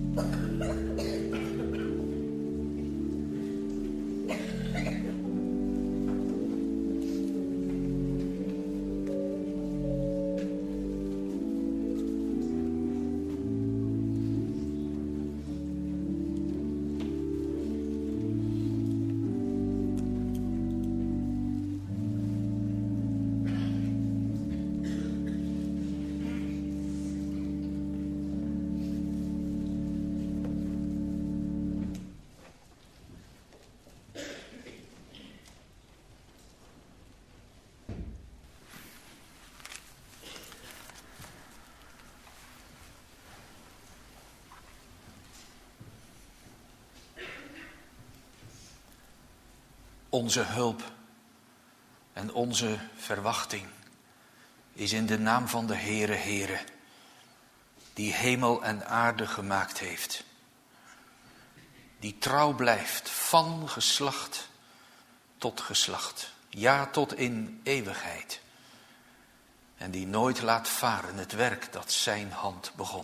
Onze hulp en onze verwachting is in de naam van de Heere, Heere, die hemel en aarde gemaakt heeft. Die trouw blijft van geslacht tot geslacht, ja tot in eeuwigheid. En die nooit laat varen het werk dat zijn hand begon.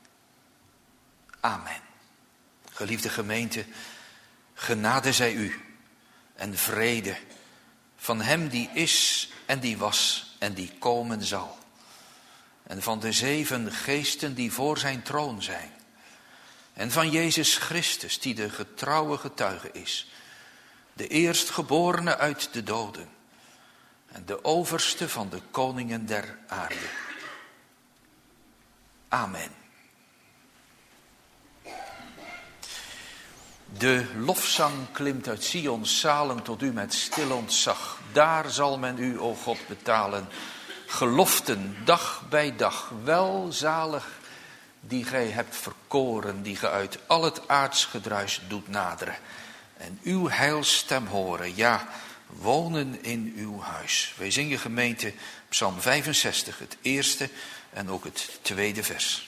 Amen. Geliefde gemeente, genade zij u. En vrede van hem die is en die was en die komen zal. En van de 7 geesten die voor zijn troon zijn. En van Jezus Christus die de getrouwe getuige is. De eerstgeborene uit de doden. En de overste van de koningen der aarde. Amen. De lofzang klimt uit Sions zalen tot u met stil ontzag. Daar zal men u, o God, betalen. Geloften, dag bij dag, welzalig die gij hebt verkoren, die ge uit al het aardsgedruis doet naderen. En uw heilstem horen, ja, wonen in uw huis. Wij zingen gemeente Psalm 65, het eerste en ook het tweede vers.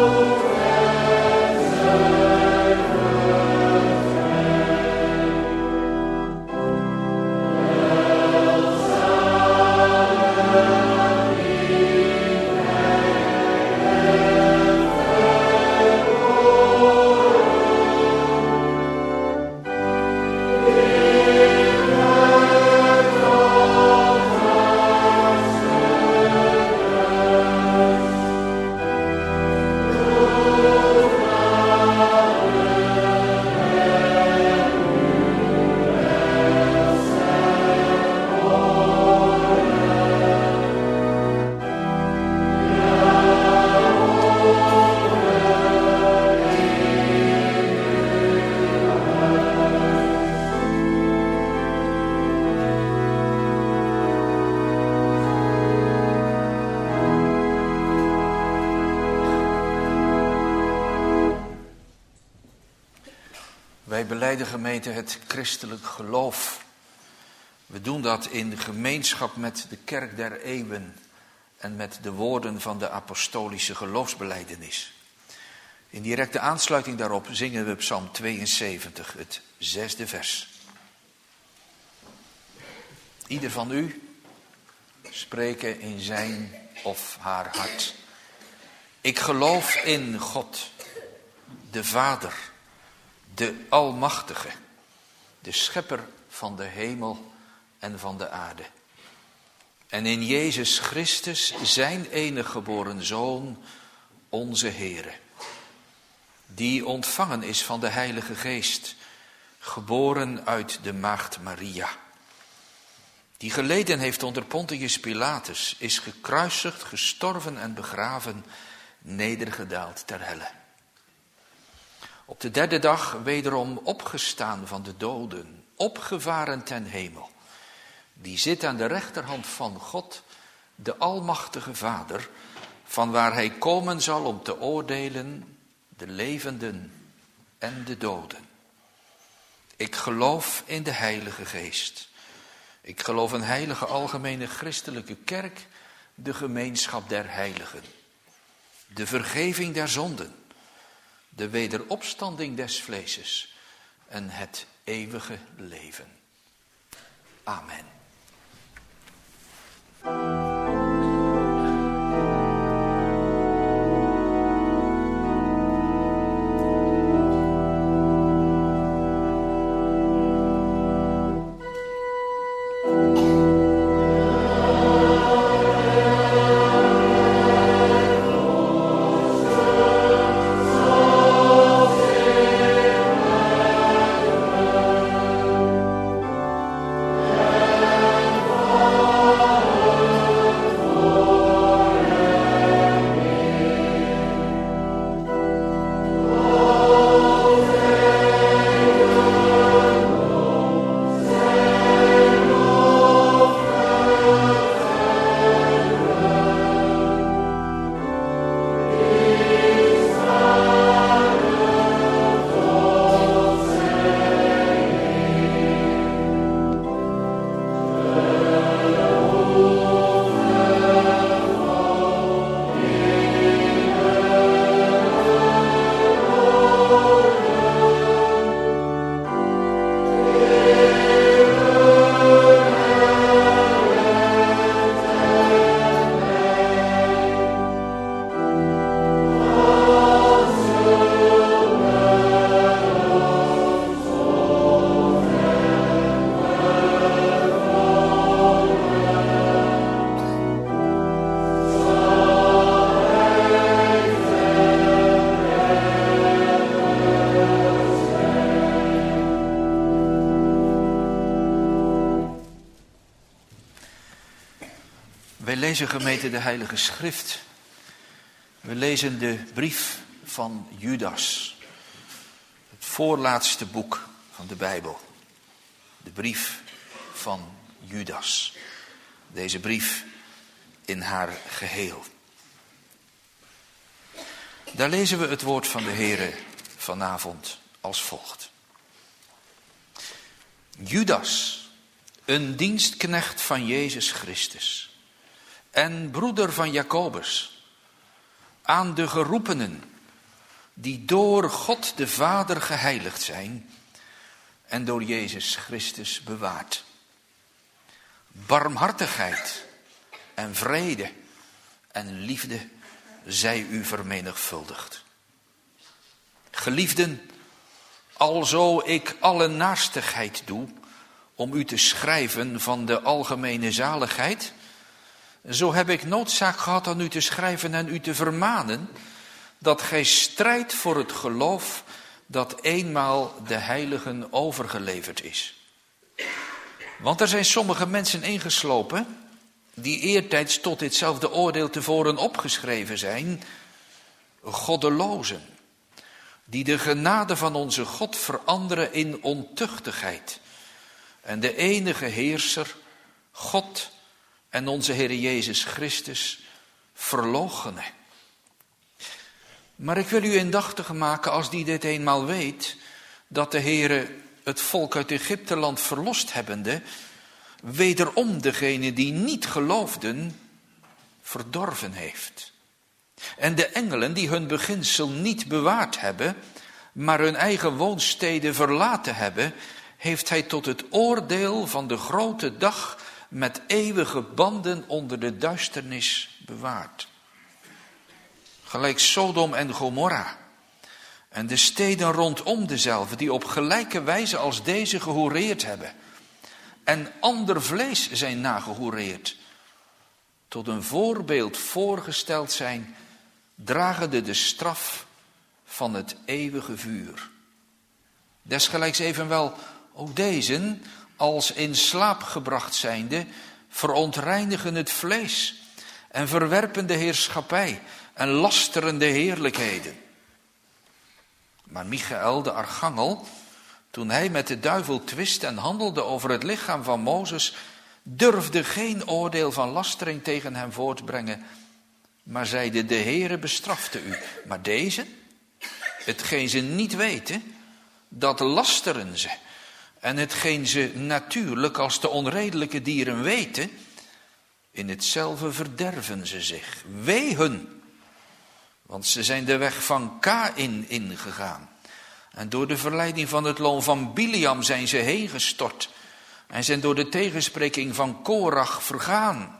Wij belijden, gemeente, het christelijk geloof. We doen dat in gemeenschap met de kerk der eeuwen en met de woorden van de apostolische geloofsbelijdenis. In directe aansluiting daarop zingen we Psalm 72, het 6e vers. Ieder van u spreken in zijn of haar hart. Ik geloof in God, de Vader, de Almachtige, de Schepper van de hemel en van de aarde. En in Jezus Christus, zijn enige geboren Zoon, onze Heere, die ontvangen is van de Heilige Geest, geboren uit de maagd Maria, die geleden heeft onder Pontius Pilatus, is gekruisigd, gestorven en begraven, nedergedaald ter helle. Op de derde dag wederom opgestaan van de doden, opgevaren ten hemel. Die zit aan de rechterhand van God, de Almachtige Vader, van waar hij komen zal om te oordelen de levenden en de doden. Ik geloof in de Heilige Geest. Ik geloof een heilige algemene christelijke kerk, de gemeenschap der heiligen, de vergeving der zonden, de wederopstanding des vleeses en het eeuwige leven. Amen. Wij lezen, gemeente, de Heilige Schrift. We lezen de brief van Judas. Het voorlaatste boek van de Bijbel. De brief van Judas. Deze brief in haar geheel. Daar lezen we het woord van de Heere vanavond als volgt. Judas, een dienstknecht van Jezus Christus en broeder van Jacobus, aan de geroepenen die door God de Vader geheiligd zijn en door Jezus Christus bewaard. Barmhartigheid en vrede en liefde zij u vermenigvuldigd. Geliefden, alzo ik alle naastigheid doe om u te schrijven van de algemene zaligheid, zo heb ik noodzaak gehad aan u te schrijven en u te vermanen dat gij strijdt voor het geloof dat eenmaal de heiligen overgeleverd is. Want er zijn sommige mensen ingeslopen die eertijds tot ditzelfde oordeel tevoren opgeschreven zijn, goddelozen, die de genade van onze God veranderen in ontuchtigheid en de enige heerser, God en onze Heer Jezus Christus verloochenen. Maar ik wil u indachtig maken, als die dit eenmaal weet, dat de Heere het volk uit Egypteland verlost hebbende, wederom degene die niet geloofden, verdorven heeft. En de engelen die hun beginsel niet bewaard hebben, maar hun eigen woonsteden verlaten hebben, heeft hij tot het oordeel van de grote dag met eeuwige banden onder de duisternis bewaard. Gelijk Sodom en Gomorra en de steden rondom dezelve, die op gelijke wijze als deze gehoereerd hebben en ander vlees zijn nagehoereerd, tot een voorbeeld voorgesteld zijn, dragende de straf van het eeuwige vuur. Desgelijks evenwel ook deze, als in slaap gebracht zijnde, verontreinigen het vlees en verwerpen de heerschappij en lasteren de heerlijkheden. Maar Michael, de archangel, toen hij met de duivel twist en handelde over het lichaam van Mozes, durfde geen oordeel van lastering tegen hem voortbrengen, maar zeide: de Heere bestrafte u. Maar deze, hetgeen ze niet weten, dat lasteren ze. En hetgeen ze natuurlijk als de onredelijke dieren weten, in hetzelfde verderven ze zich. Wee hun, want ze zijn de weg van Kaïn ingegaan. En door de verleiding van het loon van Biliam zijn ze heen gestort. En zijn door de tegenspreking van Korach vergaan.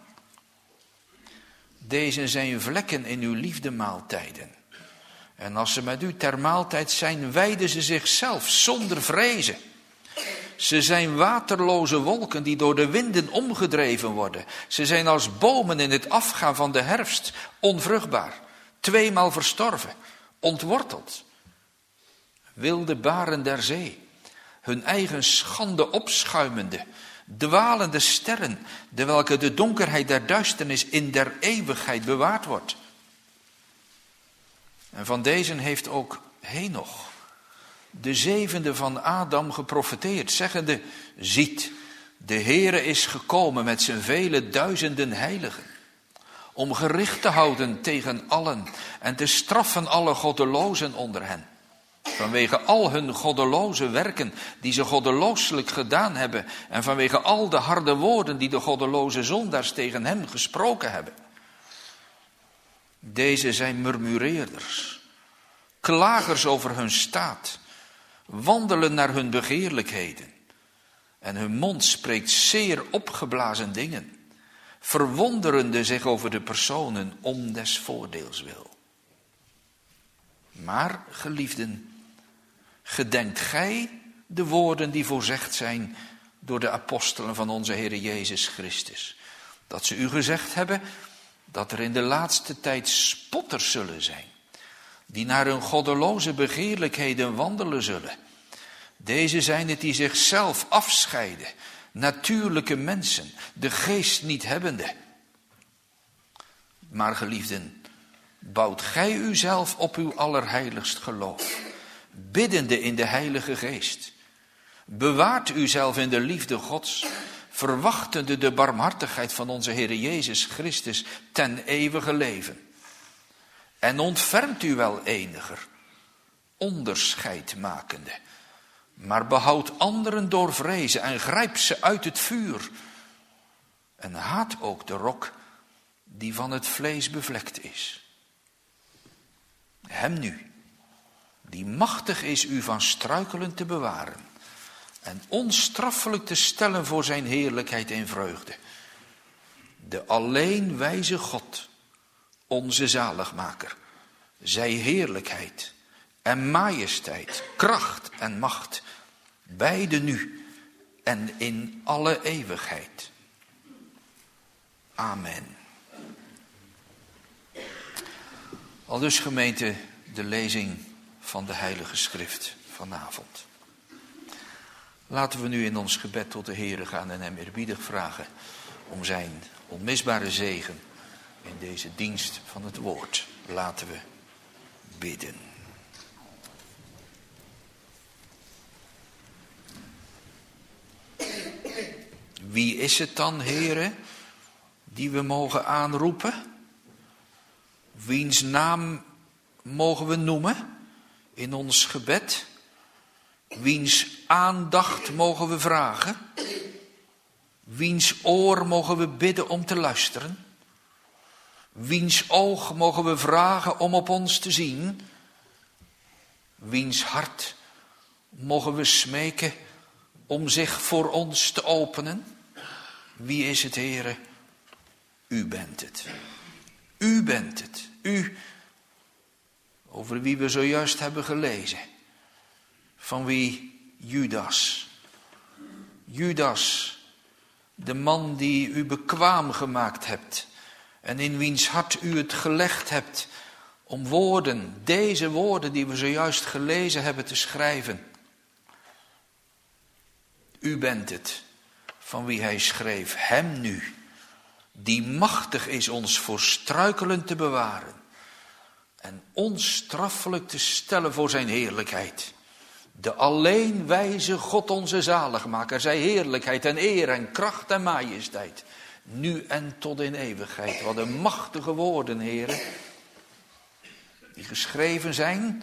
Deze zijn vlekken in uw liefdemaaltijden. En als ze met u ter maaltijd zijn, wijden ze zichzelf zonder vrezen. Ze zijn waterloze wolken die door de winden omgedreven worden. Ze zijn als bomen in het afgaan van de herfst, onvruchtbaar, tweemaal verstorven, ontworteld. Wilde baren der zee, hun eigen schande opschuimende, dwalende sterren, de welke de donkerheid der duisternis in der eeuwigheid bewaard wordt. En van deze heeft ook Henoch, de zevende van Adam, geprofeteerd, zeggende: ziet, de Heere is gekomen met zijn vele duizenden heiligen, om gericht te houden tegen allen en te straffen alle goddelozen onder hen. Vanwege al hun goddeloze werken die ze goddelooselijk gedaan hebben en vanwege al de harde woorden die de goddeloze zondaars tegen hem gesproken hebben. Deze zijn murmureerders, klagers over hun staat, wandelen naar hun begeerlijkheden. En hun mond spreekt zeer opgeblazen dingen, verwonderende zich over de personen om des voordeels wil. Maar, geliefden, gedenkt gij de woorden die voorzegd zijn door de apostelen van onze Heer Jezus Christus, dat ze u gezegd hebben dat er in de laatste tijd spotters zullen zijn, die naar hun goddeloze begeerlijkheden wandelen zullen. Deze zijn het die zichzelf afscheiden, natuurlijke mensen, de geest niet hebbende. Maar geliefden, bouwt gij uzelf op uw allerheiligst geloof, biddende in de Heilige Geest. Bewaart uzelf in de liefde Gods, verwachtende de barmhartigheid van onze Heer Jezus Christus ten eeuwige leven. En ontfermt u wel eniger, onderscheid makende, maar behoud anderen door vrezen en grijp ze uit het vuur. En haat ook de rok die van het vlees bevlekt is. Hem nu, die machtig is u van struikelen te bewaren en onstraffelijk te stellen voor zijn heerlijkheid en vreugde. De alleen wijze God, onze zaligmaker, zij heerlijkheid en majesteit, kracht en macht, beide nu en in alle eeuwigheid. Amen. Aldus gemeente de lezing van de Heilige Schrift vanavond. Laten we nu in ons gebed tot de Heere gaan en hem eerbiedig vragen om zijn onmisbare zegen in deze dienst van het woord. Laten we bidden. Wie is het dan, Heere, die we mogen aanroepen? Wiens naam mogen we noemen in ons gebed? Wiens aandacht mogen we vragen? Wiens oor mogen we bidden om te luisteren? Wiens oog mogen we vragen om op ons te zien? Wiens hart mogen we smeken om zich voor ons te openen? Wie is het, Heere? U bent het. U bent het. U, over wie we zojuist hebben gelezen. Van wie Judas. Judas, de man die u bekwaam gemaakt hebt. En in wiens hart u het gelegd hebt om woorden, deze woorden die we zojuist gelezen hebben, te schrijven. U bent het, van wie hij schreef, hem nu, die machtig is ons voor struikelen te bewaren en onstraffelijk te stellen voor zijn heerlijkheid. De alleen wijze God onze zaligmaker, zij heerlijkheid en eer en kracht en majesteit, nu en tot in eeuwigheid. Wat een machtige woorden, Heere, die geschreven zijn,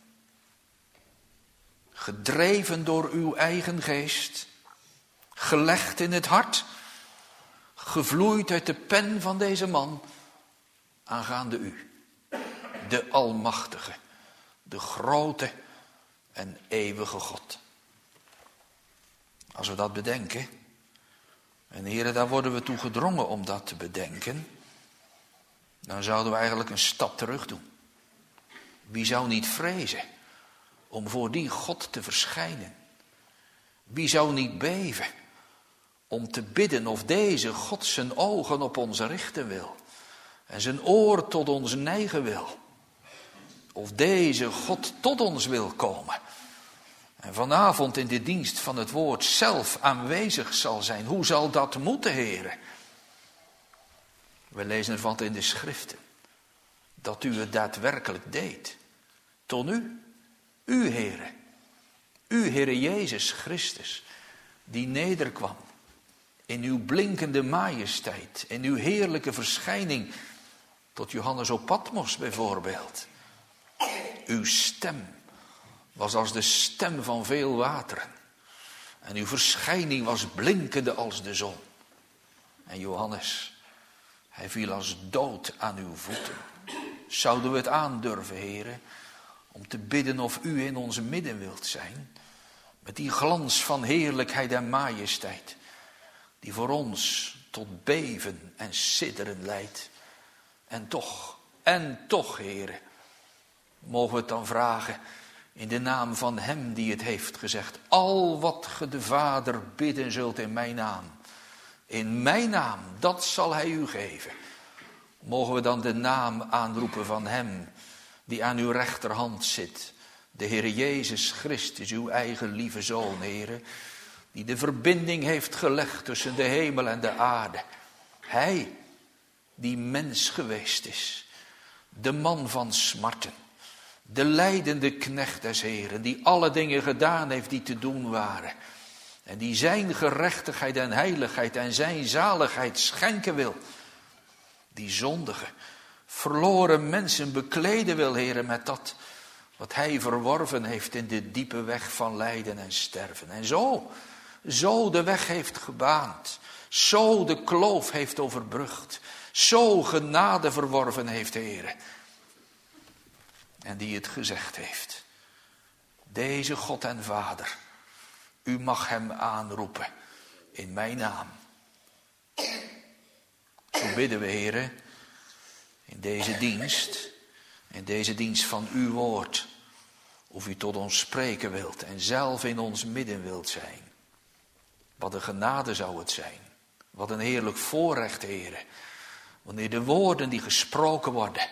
gedreven door uw eigen geest, gelegd in het hart, gevloeid uit de pen van deze man, aangaande u, de Almachtige, de grote en eeuwige God. Als we dat bedenken, en Heere, daar worden we toe gedrongen om dat te bedenken, dan zouden we eigenlijk een stap terug doen. Wie zou niet vrezen om voor die God te verschijnen? Wie zou niet beven om te bidden of deze God zijn ogen op ons richten wil en zijn oor tot ons neigen wil? Of deze God tot ons wil komen en vanavond in de dienst van het woord zelf aanwezig zal zijn? Hoe zal dat moeten, Heere? We lezen ervan in de schriften dat u het daadwerkelijk deed. Tot u Heere, u Heere Jezus Christus, die nederkwam in uw blinkende majesteit, in uw heerlijke verschijning, tot Johannes op Patmos bijvoorbeeld. Uw stem was als de stem van veel wateren. En uw verschijning was blinkende als de zon. En Johannes, hij viel als dood aan uw voeten. Zouden we het aandurven, Heere, om te bidden of u in onze midden wilt zijn, met die glans van heerlijkheid en majesteit, die voor ons tot beven en sidderen leidt. En toch, Heere, mogen we het dan vragen in de naam van hem die het heeft gezegd. Al wat ge de Vader bidden zult in mijn naam, dat zal hij u geven. Mogen we dan de naam aanroepen van hem die aan uw rechterhand zit. De Heer Jezus Christus, uw eigen lieve Zoon, Heere, die de verbinding heeft gelegd tussen de hemel en de aarde. Hij die mens geweest is, de man van smarten, de lijdende knecht des Heeren, die alle dingen gedaan heeft die te doen waren. En die zijn gerechtigheid en heiligheid en zijn zaligheid schenken wil. Die zondige, verloren mensen bekleden wil, Heere, met dat wat hij verworven heeft in de diepe weg van lijden en sterven. En zo de weg heeft gebaand, zo de kloof heeft overbrugd, zo genade verworven heeft, Heere. En die het gezegd heeft, Deze God en Vader, u mag hem aanroepen in mijn naam. Zo bidden we, Heere, in deze dienst van uw woord, of u tot ons spreken wilt en zelf in ons midden wilt zijn. Wat een genade zou het zijn. Wat een heerlijk voorrecht, Heere. Wanneer de woorden die gesproken worden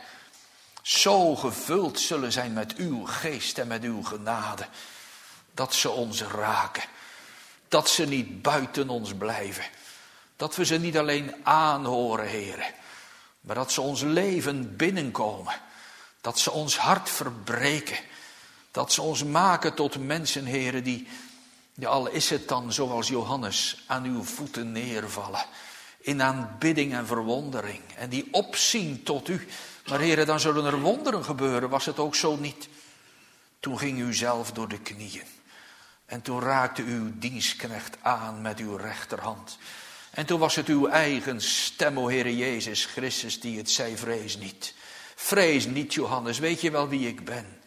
zo gevuld zullen zijn met uw geest en met uw genade. Dat ze ons raken. Dat ze niet buiten ons blijven. Dat we ze niet alleen aanhoren, Heere. Maar dat ze ons leven binnenkomen. Dat ze ons hart verbreken. Dat ze ons maken tot mensen, Heere, die, ja, al is het dan zoals Johannes, aan uw voeten neervallen. In aanbidding en verwondering. En die opzien tot u. Maar Heere, dan zullen er wonderen gebeuren. Was het ook zo niet? Toen ging u zelf door de knieën. En toen raakte uw dienstknecht aan met uw rechterhand. En toen was het uw eigen stem, o Heere Jezus Christus, die het zei: vrees niet. Vrees niet, Johannes. Weet je wel wie ik ben?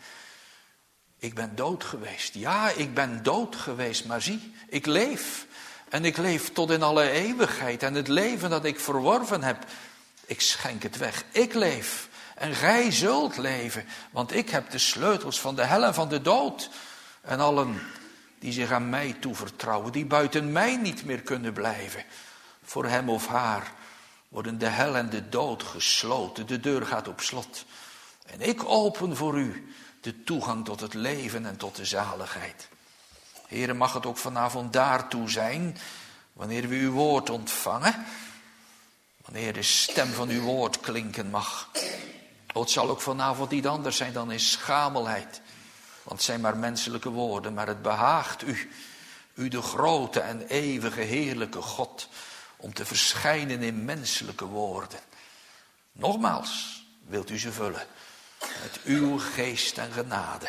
Ik ben dood geweest. Ja, ik ben dood geweest. Maar zie, ik leef. En ik leef tot in alle eeuwigheid. En het leven dat ik verworven heb, ik schenk het weg. Ik leef. En gij zult leven. Want ik heb de sleutels van de hel en van de dood. En allen die zich aan mij toevertrouwen, die buiten mij niet meer kunnen blijven. Voor hem of haar worden de hel en de dood gesloten. De deur gaat op slot. En ik open voor u de toegang tot het leven en tot de zaligheid. Heere, mag het ook vanavond daartoe zijn, wanneer we uw woord ontvangen. Wanneer de stem van uw woord klinken mag. O, het zal ook vanavond niet anders zijn dan in schamelheid. Want het zijn maar menselijke woorden, maar het behaagt u de grote en eeuwige heerlijke God, om te verschijnen in menselijke woorden. Nogmaals, wilt u ze vullen met uw geest en genade.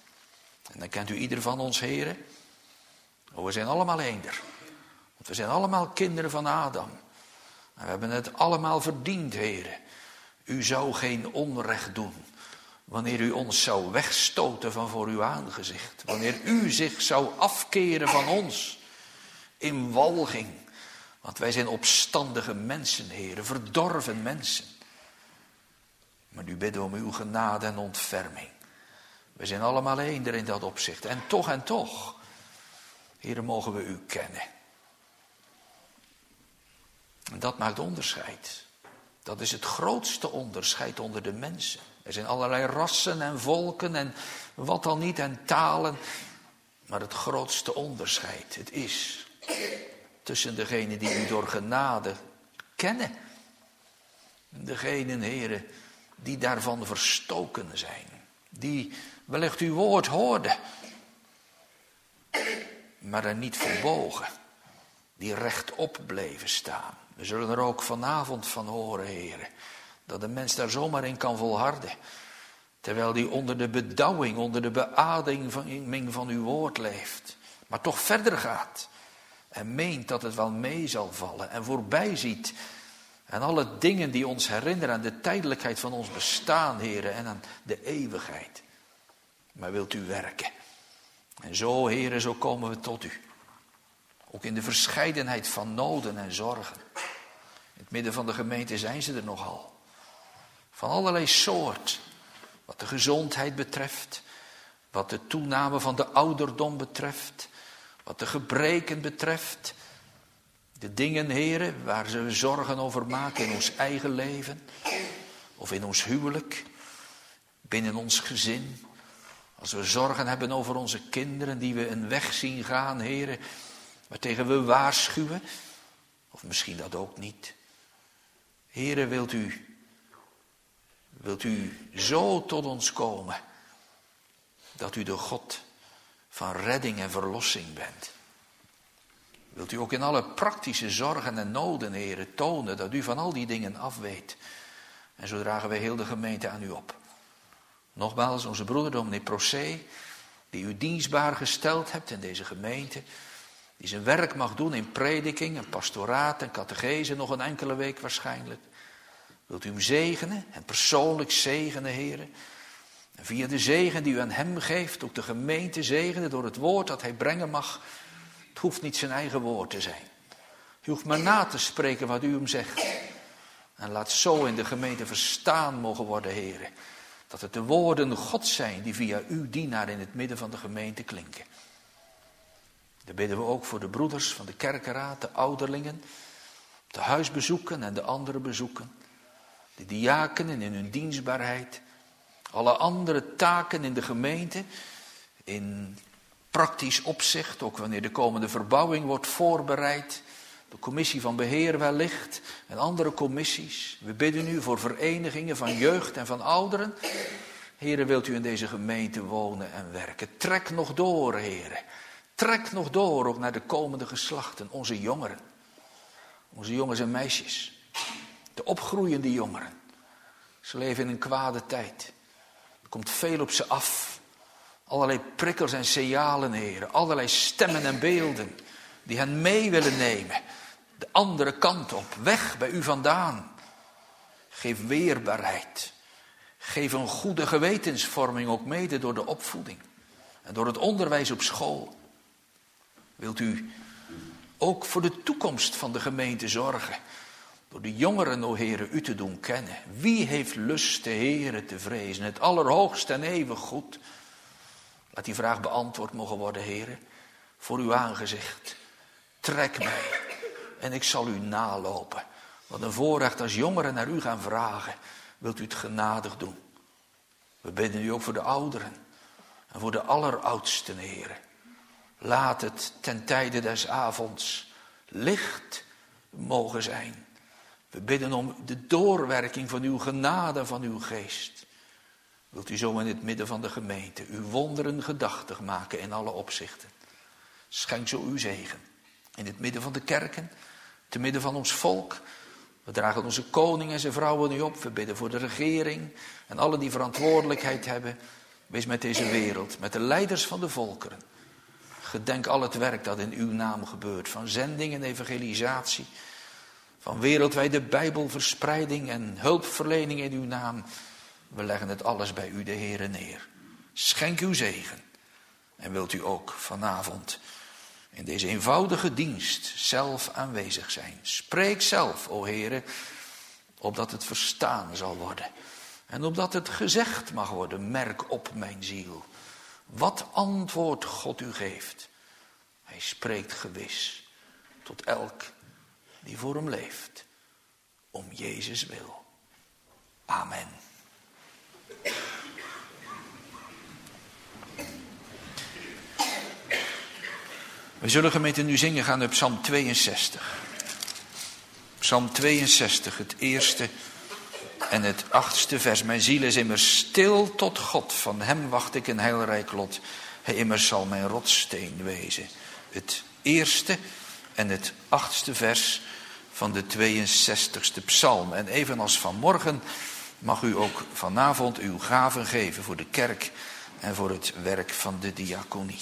En dan kent u ieder van ons, Heere. Oh, we zijn allemaal eender. Want we zijn allemaal kinderen van Adam. En we hebben het allemaal verdiend, Heere. U zou geen onrecht doen wanneer u ons zou wegstoten van voor uw aangezicht. Wanneer u zich zou afkeren van ons in walging. Want wij zijn opstandige mensen, Heere, verdorven mensen. Maar nu bidden we om uw genade en ontferming. We zijn allemaal eender in dat opzicht. En toch, Heere, mogen we u kennen. En dat maakt onderscheid. Dat is het grootste onderscheid onder de mensen. Er zijn allerlei rassen en volken en wat dan niet en talen. Maar het grootste onderscheid, het is tussen degenen die u door genade kennen. En degenen, Heere, die daarvan verstoken zijn. Die wellicht uw woord hoorden, maar er niet verbogen. Die rechtop bleven staan. We zullen er ook vanavond van horen, Heere, dat de mens daar zomaar in kan volharden. Terwijl die onder de bedauwing, onder de beademing van uw woord leeft. Maar toch verder gaat. En meent dat het wel mee zal vallen. En voorbij ziet. En alle dingen die ons herinneren aan de tijdelijkheid van ons bestaan, Heere. En aan de eeuwigheid. Maar wilt u werken. En zo, Heere, zo komen we tot u. Ook in de verscheidenheid van noden en zorgen. In het midden van de gemeente zijn ze er nogal. Van allerlei soort. Wat de gezondheid betreft. Wat de toename van de ouderdom betreft. Wat de gebreken betreft. De dingen, Heere, waar ze zorgen over maken in ons eigen leven. Of in ons huwelijk. Binnen ons gezin. Als we zorgen hebben over onze kinderen die we een weg zien gaan, Heere, waartegen we waarschuwen. Of misschien dat ook niet. Heere, wilt u zo tot ons komen, dat u de God van redding en verlossing bent. Wilt u ook in alle praktische zorgen en noden, Heere, tonen dat u van al die dingen afweet. En zo dragen wij heel de gemeente aan u op. Nogmaals, onze broeder dominee Procé, die u dienstbaar gesteld hebt in deze gemeente, die zijn werk mag doen in prediking en pastoraat en catechese, nog een enkele week waarschijnlijk. Wilt u hem zegenen en persoonlijk zegenen, Heere. En via de zegen die u aan hem geeft, ook de gemeente zegenen door het woord dat hij brengen mag. Het hoeft niet zijn eigen woord te zijn. U hoeft maar na te spreken wat u hem zegt. En laat zo in de gemeente verstaan mogen worden, heren. Dat het de woorden Gods zijn die via uw dienaar in het midden van de gemeente klinken. Dan bidden we ook voor de broeders van de kerkenraad, de ouderlingen, de huisbezoeken en de andere bezoeken. De diakenen in hun dienstbaarheid. Alle andere taken in de gemeente. In praktisch opzicht, ook wanneer de komende verbouwing wordt voorbereid. De commissie van beheer wellicht en andere commissies. We bidden u voor verenigingen van jeugd en van ouderen. Heren, wilt u in deze gemeente wonen en werken. Trek nog door, heren. Trek nog door ook naar de komende geslachten, onze jongeren. Onze jongens en meisjes. De opgroeiende jongeren. Ze leven in een kwade tijd. Er komt veel op ze af. Allerlei prikkels en signalen, heren. Allerlei stemmen en beelden die hen mee willen nemen. De andere kant op, weg bij u vandaan. Geef weerbaarheid. Geef een goede gewetensvorming ook mede door de opvoeding. En door het onderwijs op school. Wilt u ook voor de toekomst van de gemeente zorgen. Door de jongeren, o Heere, u te doen kennen. Wie heeft lust de Heere te vrezen? Het allerhoogste en eeuwig goed. Laat die vraag beantwoord mogen worden, Heere. Voor uw aangezicht. Trek mij. En ik zal u nalopen. Wat een voorrecht als jongeren naar u gaan vragen. Wilt u het genadig doen. We bidden u ook voor de ouderen. En voor de alleroudsten, Heere. Laat het ten tijde des avonds licht mogen zijn. We bidden om de doorwerking van uw genade en van uw geest. Wilt u zo in het midden van de gemeente uw wonderen gedachtig maken in alle opzichten. Schenk zo uw zegen. In het midden van de kerken, te midden van ons volk. We dragen onze koning en zijn vrouwen nu op. We bidden voor de regering en allen die verantwoordelijkheid hebben. Wees met deze wereld, met de leiders van de volkeren. Gedenk al het werk dat in uw naam gebeurt. Van zending en evangelisatie. Van wereldwijde bijbelverspreiding en hulpverlening in uw naam. We leggen het alles bij u, de Heere, neer. Schenk uw zegen. En wilt u ook vanavond in deze eenvoudige dienst zelf aanwezig zijn. Spreek zelf, o Heere, opdat het verstaan zal worden. En opdat het gezegd mag worden, merk op mijn ziel. Wat antwoord God u geeft. Hij spreekt gewis tot elk die voor hem leeft. Om Jezus wil. Amen. We zullen gemeente nu zingen gaan op Psalm 62. Psalm 62, het eerste en het 8e vers. Mijn ziel is immers stil tot God. Van hem wacht ik een heilrijk lot. Hij immers zal mijn rotssteen wezen. Het eerste en het 8e vers van de 62e psalm. En evenals vanmorgen mag u ook vanavond uw gaven geven voor de kerk en voor het werk van de diaconie.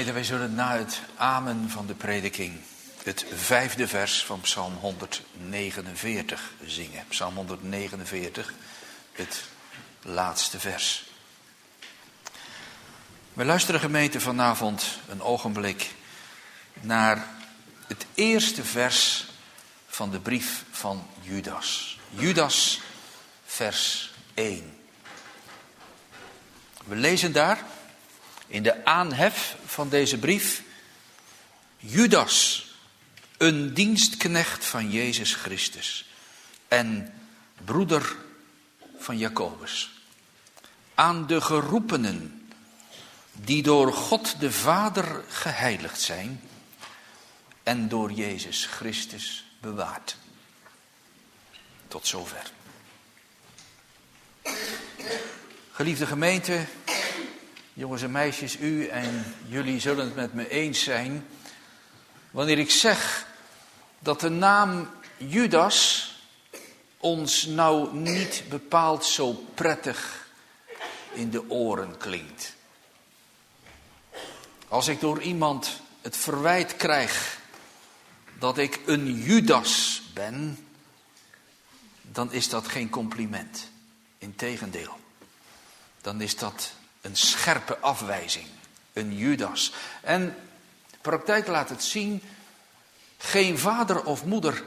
Gemeente, wij zullen na het amen van de prediking het 5e vers van Psalm 149 zingen. Psalm 149, het laatste vers. We luisteren, gemeente, vanavond een ogenblik naar het eerste vers van de brief van Judas. Judas, vers 1. We lezen daar in de aanhef van deze brief: Judas, een dienstknecht van Jezus Christus en broeder van Jacobus. Aan de geroepenen die door God de Vader geheiligd zijn en door Jezus Christus bewaard. Tot zover. Geliefde gemeente, jongens en meisjes, u en jullie zullen het met me eens zijn wanneer ik zeg dat de naam Judas ons nou niet bepaald zo prettig in de oren klinkt. Als ik door iemand het verwijt krijg dat ik een Judas ben, dan is dat geen compliment. Integendeel, dan is dat een scherpe afwijzing. Een Judas. En de praktijk laat het zien, geen vader of moeder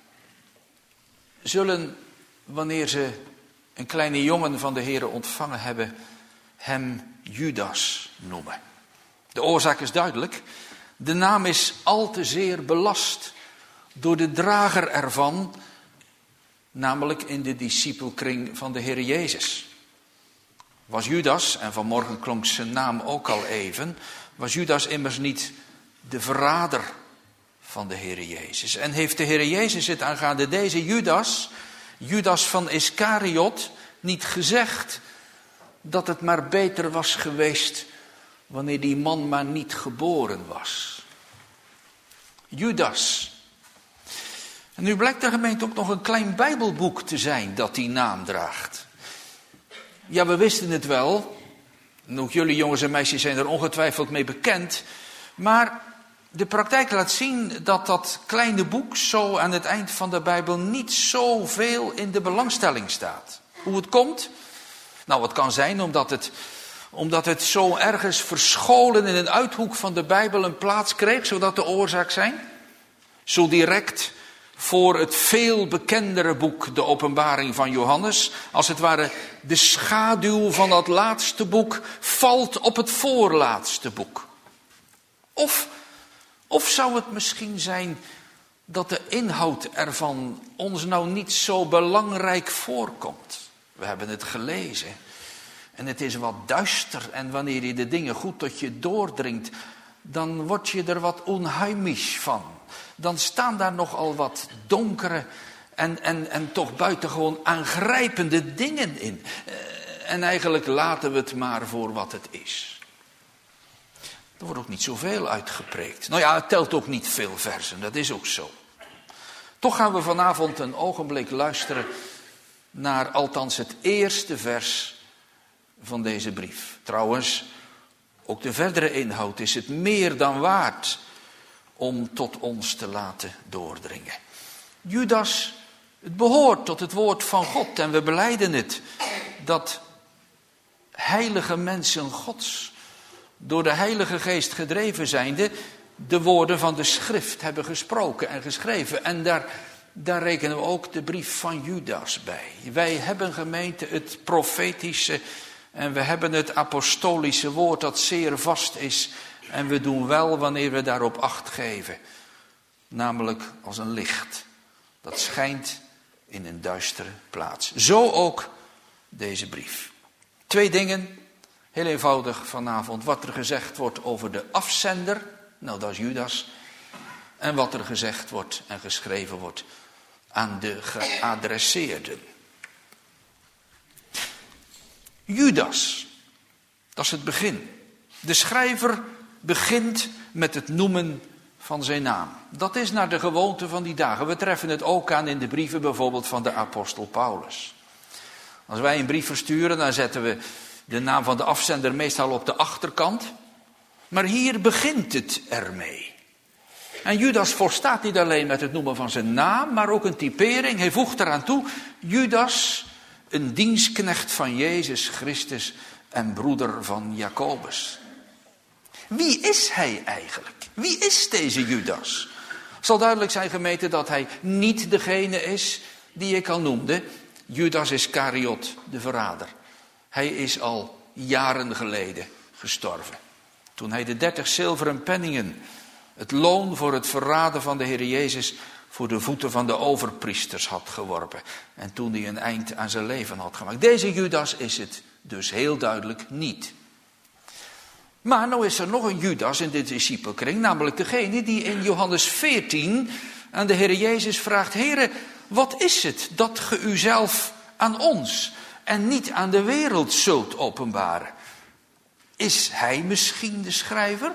zullen, wanneer ze een kleine jongen van de Here ontvangen hebben, hem Judas noemen. De oorzaak is duidelijk. De naam is al te zeer belast door de drager ervan, namelijk in de discipelkring van de Heer Jezus. Was Judas, en vanmorgen klonk zijn naam ook al even, was Judas immers niet de verrader van de Heer Jezus? En heeft de Heer Jezus het aangaande deze Judas, Judas van Iskariot, niet gezegd dat het maar beter was geweest wanneer die man maar niet geboren was? Judas. En nu blijkt de gemeente ook nog een klein Bijbelboek te zijn dat die naam draagt. Ja, we wisten het wel. En ook jullie jongens en meisjes zijn er ongetwijfeld mee bekend. Maar de praktijk laat zien dat dat kleine boek zo aan het eind van de Bijbel niet zoveel in de belangstelling staat. Hoe het komt? Nou, het kan zijn omdat het zo ergens verscholen in een uithoek van de Bijbel een plaats kreeg. Zou dat de oorzaak zijn? Zo direct voor het veel bekendere boek, de Openbaring van Johannes. Als het ware de schaduw van dat laatste boek valt op het voorlaatste boek. Of zou het misschien zijn dat de inhoud ervan ons nou niet zo belangrijk voorkomt? We hebben het gelezen en het is wat duister. En wanneer je de dingen goed tot je doordringt, dan word je er wat onheimisch van. Dan staan daar nogal wat donkere en toch buitengewoon aangrijpende dingen in. En eigenlijk laten we het maar voor wat het is. Er wordt ook niet zoveel uitgepreekt. Nou ja, het telt ook niet veel versen, dat is ook zo. Toch gaan we vanavond een ogenblik luisteren naar althans het eerste vers van deze brief. Trouwens, ook de verdere inhoud is het meer dan waard om tot ons te laten doordringen. Judas, het behoort tot het woord van God en we belijden het, dat heilige mensen Gods, door de Heilige Geest gedreven zijnde, de woorden van de schrift hebben gesproken en geschreven. En daar rekenen we ook de brief van Judas bij. Wij hebben, gemeente, het profetische en we hebben het apostolische woord dat zeer vast is. En we doen wel wanneer we daarop acht geven. Namelijk als een licht dat schijnt in een duistere plaats. Zo ook deze brief. 2 dingen, heel eenvoudig vanavond. Wat er gezegd wordt over de afzender, nou dat is Judas. En wat er gezegd wordt en geschreven wordt aan de geadresseerden. Judas, dat is het begin. De schrijver begint met het noemen van zijn naam. Dat is naar de gewoonte van die dagen. We treffen het ook aan in de brieven bijvoorbeeld van de apostel Paulus. Als wij een brief versturen, dan zetten we de naam van de afzender meestal op de achterkant. Maar hier begint het ermee. En Judas volstaat niet alleen met het noemen van zijn naam, maar ook een typering. Hij voegt eraan toe, Judas, een dienstknecht van Jezus Christus en broeder van Jacobus. Wie is hij eigenlijk? Wie is deze Judas? Het zal duidelijk zijn, gemeente, dat hij niet degene is die ik al noemde. Judas Iscariot, de verrader. Hij is al jaren geleden gestorven. Toen hij de 30 zilveren penningen, het loon voor het verraden van de Heer Jezus, voor de voeten van de overpriesters had geworpen. En toen hij een eind aan zijn leven had gemaakt. Deze Judas is het dus heel duidelijk niet. Maar nou is er nog een Judas in de discipelkring, namelijk degene die in Johannes 14 aan de Heer Jezus vraagt: Heere, wat is het dat ge uzelf aan ons en niet aan de wereld zult openbaren? Is hij misschien de schrijver?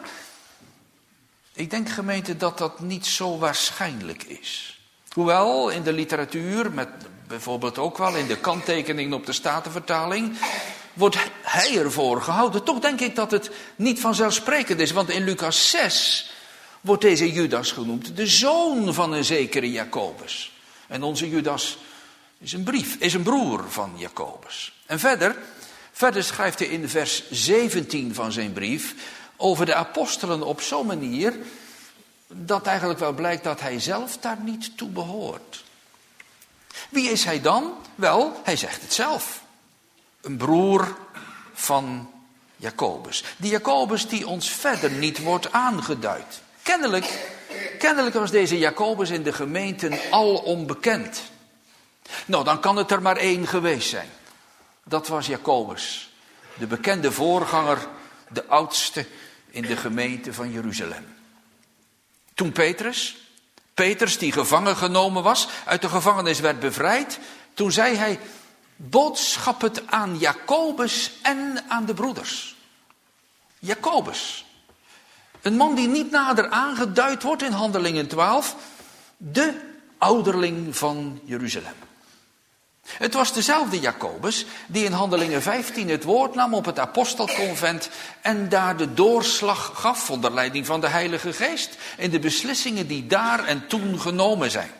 Ik denk, gemeente, dat dat niet zo waarschijnlijk is. Hoewel in de literatuur, met bijvoorbeeld ook wel in de kanttekeningen op de Statenvertaling, wordt hij ervoor gehouden. Toch denk ik dat het niet vanzelfsprekend is. Want in Lucas 6 wordt deze Judas genoemd, de zoon van een zekere Jacobus. En onze Judas is een broer van Jacobus. En verder schrijft hij in vers 17 van zijn brief over de apostelen op zo'n manier dat eigenlijk wel blijkt dat hij zelf daar niet toe behoort. Wie is hij dan? Wel, hij zegt het zelf. Een broer van Jacobus. Die Jacobus die ons verder niet wordt aangeduid. Kennelijk was deze Jacobus in de gemeenten al onbekend. Nou, dan kan het er maar één geweest zijn. Dat was Jacobus, de bekende voorganger, de oudste in de gemeente van Jeruzalem. Toen Petrus die gevangen genomen was, uit de gevangenis werd bevrijd, toen zei hij: boodschap het aan Jacobus en aan de broeders. Jacobus, een man die niet nader aangeduid wordt in Handelingen 12, de ouderling van Jeruzalem. Het was dezelfde Jacobus die in Handelingen 15 het woord nam op het apostelconvent en daar de doorslag gaf onder leiding van de Heilige Geest in de beslissingen die daar en toen genomen zijn.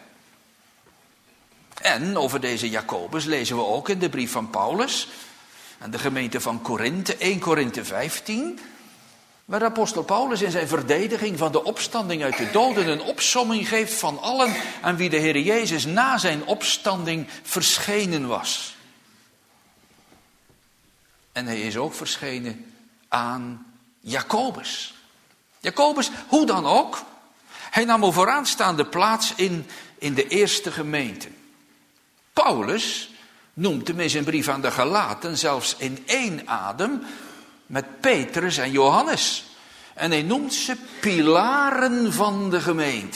En over deze Jacobus lezen we ook in de brief van Paulus aan de gemeente van Korinthe, 1 Korinthe 15... waar apostel Paulus in zijn verdediging van de opstanding uit de doden een opsomming geeft van allen aan wie de Heer Jezus na zijn opstanding verschenen was. En hij is ook verschenen aan Jacobus. Jacobus, hoe dan ook, hij nam een vooraanstaande plaats in de eerste gemeente. Paulus noemt hem in zijn brief aan de Galaten zelfs in één adem met Petrus en Johannes. En hij noemt ze pilaren van de gemeente.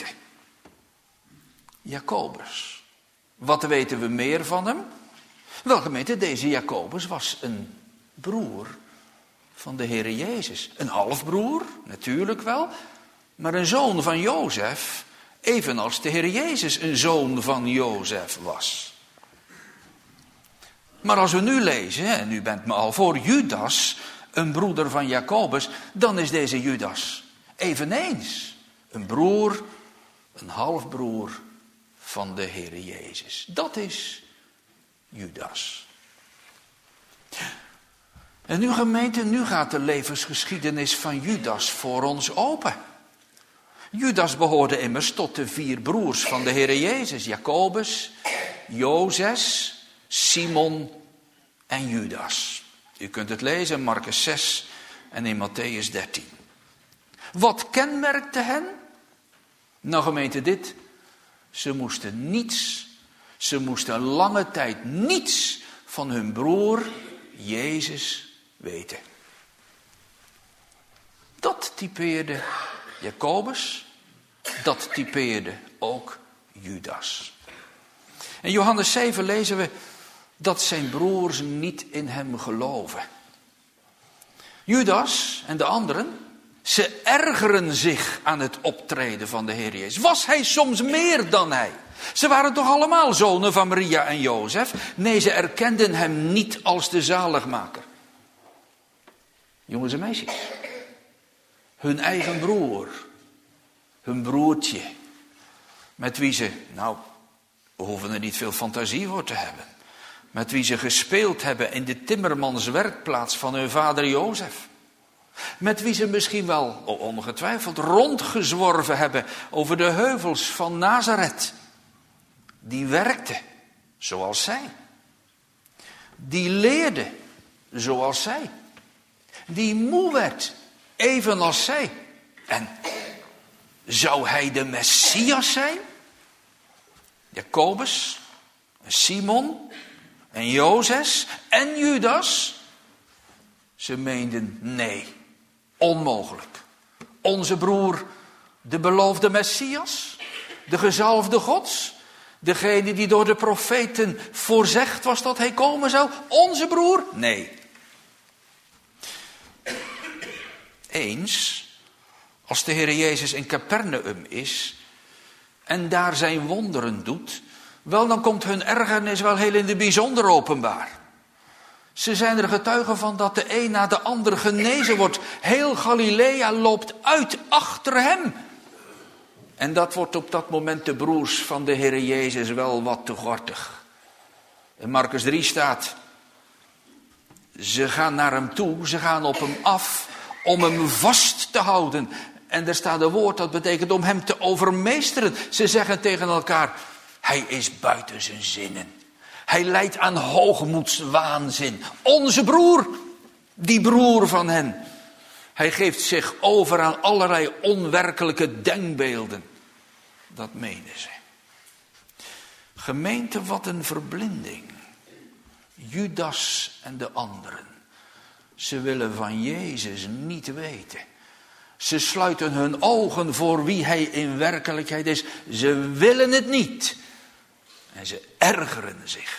Jacobus. Wat weten we meer van hem? Wel, gemeente, deze Jacobus was een broer van de Heer Jezus. Een halfbroer, natuurlijk wel, maar een zoon van Jozef, evenals de Heer Jezus een zoon van Jozef was. Maar als we nu lezen, en u bent me al voor, Judas, een broeder van Jacobus, dan is deze Judas eveneens een broer, een halfbroer van de Heer Jezus. Dat is Judas. En nu, gemeente, nu gaat de levensgeschiedenis van Judas voor ons open. Judas behoorde immers tot de 4 broers van de Heer Jezus. Jacobus, Jozef, Simon en Judas. U kunt het lezen in Markus 6 en in Mattheüs 13. Wat kenmerkte hen? Nou, gemeente, dit. Ze moesten lange tijd niets van hun broer Jezus weten. Dat typeerde Jacobus, dat typeerde ook Judas. In Johannes 7 lezen we dat zijn broers niet in hem geloven. Judas en de anderen, ze ergeren zich aan het optreden van de Heer Jezus. Was hij soms meer dan hij? Ze waren toch allemaal zonen van Maria en Jozef? Nee, ze erkenden hem niet als de zaligmaker. Jongens en meisjes, hun eigen broer, hun broertje, met wie ze, we hoeven er niet veel fantasie voor te hebben, met wie ze gespeeld hebben in de timmermanswerkplaats van hun vader Jozef. Met wie ze misschien wel, ongetwijfeld, rondgezworven hebben over de heuvels van Nazareth. Die werkte zoals zij. Die leerde zoals zij. Die moe werd, evenals zij. En zou hij de Messias zijn? Jacobus, en Simon, en Jozef en Judas? Ze meenden nee, onmogelijk. Onze broer, de beloofde Messias, de gezalfde Gods, degene die door de profeten voorzegd was dat hij komen zou, onze broer? Nee. Eens, als de Heer Jezus in Capernaum is en daar zijn wonderen doet, wel dan komt hun ergernis wel heel in het bijzonder openbaar. Ze zijn er getuigen van dat de een na de ander genezen wordt. Heel Galilea loopt uit achter hem. En dat wordt op dat moment de broers van de Heer Jezus wel wat te gortig. In Marcus 3 staat, ze gaan naar hem toe, ze gaan op hem af om hem vast te houden. En er staat een woord dat betekent om hem te overmeesteren. Ze zeggen tegen elkaar, hij is buiten zijn zinnen. Hij lijdt aan hoogmoedswaanzin. Onze broer, die broer van hen. Hij geeft zich over aan allerlei onwerkelijke denkbeelden. Dat menen ze. Gemeente, wat een verblinding. Judas en de anderen. Ze willen van Jezus niet weten. Ze sluiten hun ogen voor wie hij in werkelijkheid is. Ze willen het niet. En ze ergeren zich.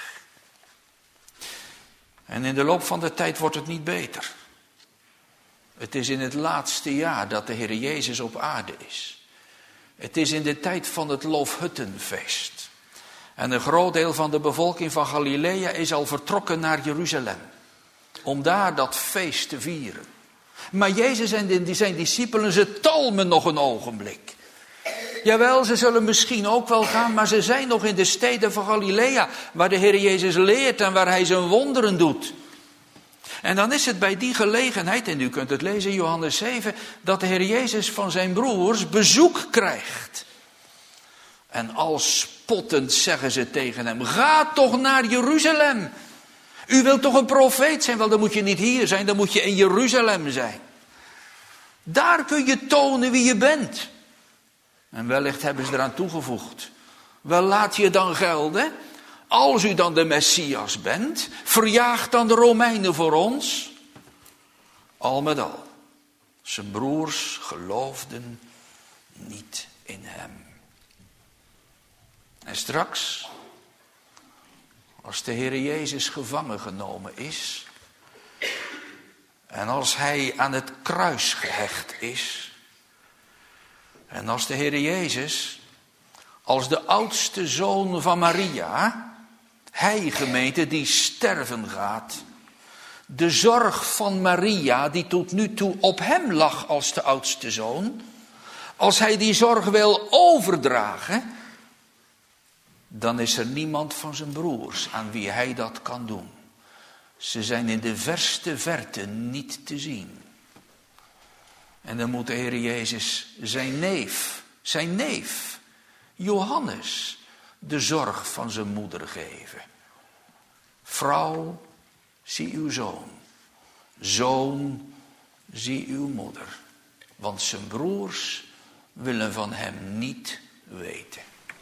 En in de loop van de tijd wordt het niet beter. Het is in het laatste jaar dat de Heer Jezus op aarde is. Het is in de tijd van het Loofhuttenfeest. En een groot deel van de bevolking van Galilea is al vertrokken naar Jeruzalem. Om daar dat feest te vieren. Maar Jezus en zijn discipelen, ze talmen nog een ogenblik. Jawel, ze zullen misschien ook wel gaan, maar ze zijn nog in de steden van Galilea, waar de Heer Jezus leert en waar hij zijn wonderen doet. En dan is het bij die gelegenheid, en u kunt het lezen in Johannes 7, dat de Heer Jezus van zijn broers bezoek krijgt. En al spottend zeggen ze tegen hem, ga toch naar Jeruzalem. U wilt toch een profeet zijn? Wel, dan moet je niet hier zijn, dan moet je in Jeruzalem zijn. Daar kun je tonen wie je bent. En wellicht hebben ze eraan toegevoegd. Wel, laat je dan gelden. Als u dan de Messias bent, verjaag dan de Romeinen voor ons. Al met al. Zijn broers geloofden niet in hem. En straks, als de Heer Jezus gevangen genomen is, en als hij aan het kruis gehecht is, en als de Heer Jezus, als de oudste zoon van Maria, hij, gemeente, die sterven gaat, de zorg van Maria, die tot nu toe op hem lag als de oudste zoon, als hij die zorg wil overdragen, dan is er niemand van zijn broers aan wie hij dat kan doen. Ze zijn in de verste verte niet te zien. En dan moet de Heer Jezus zijn neef, Johannes, de zorg van zijn moeder geven. Vrouw, zie uw zoon. Zoon, zie uw moeder. Want zijn broers willen van hem niet weten.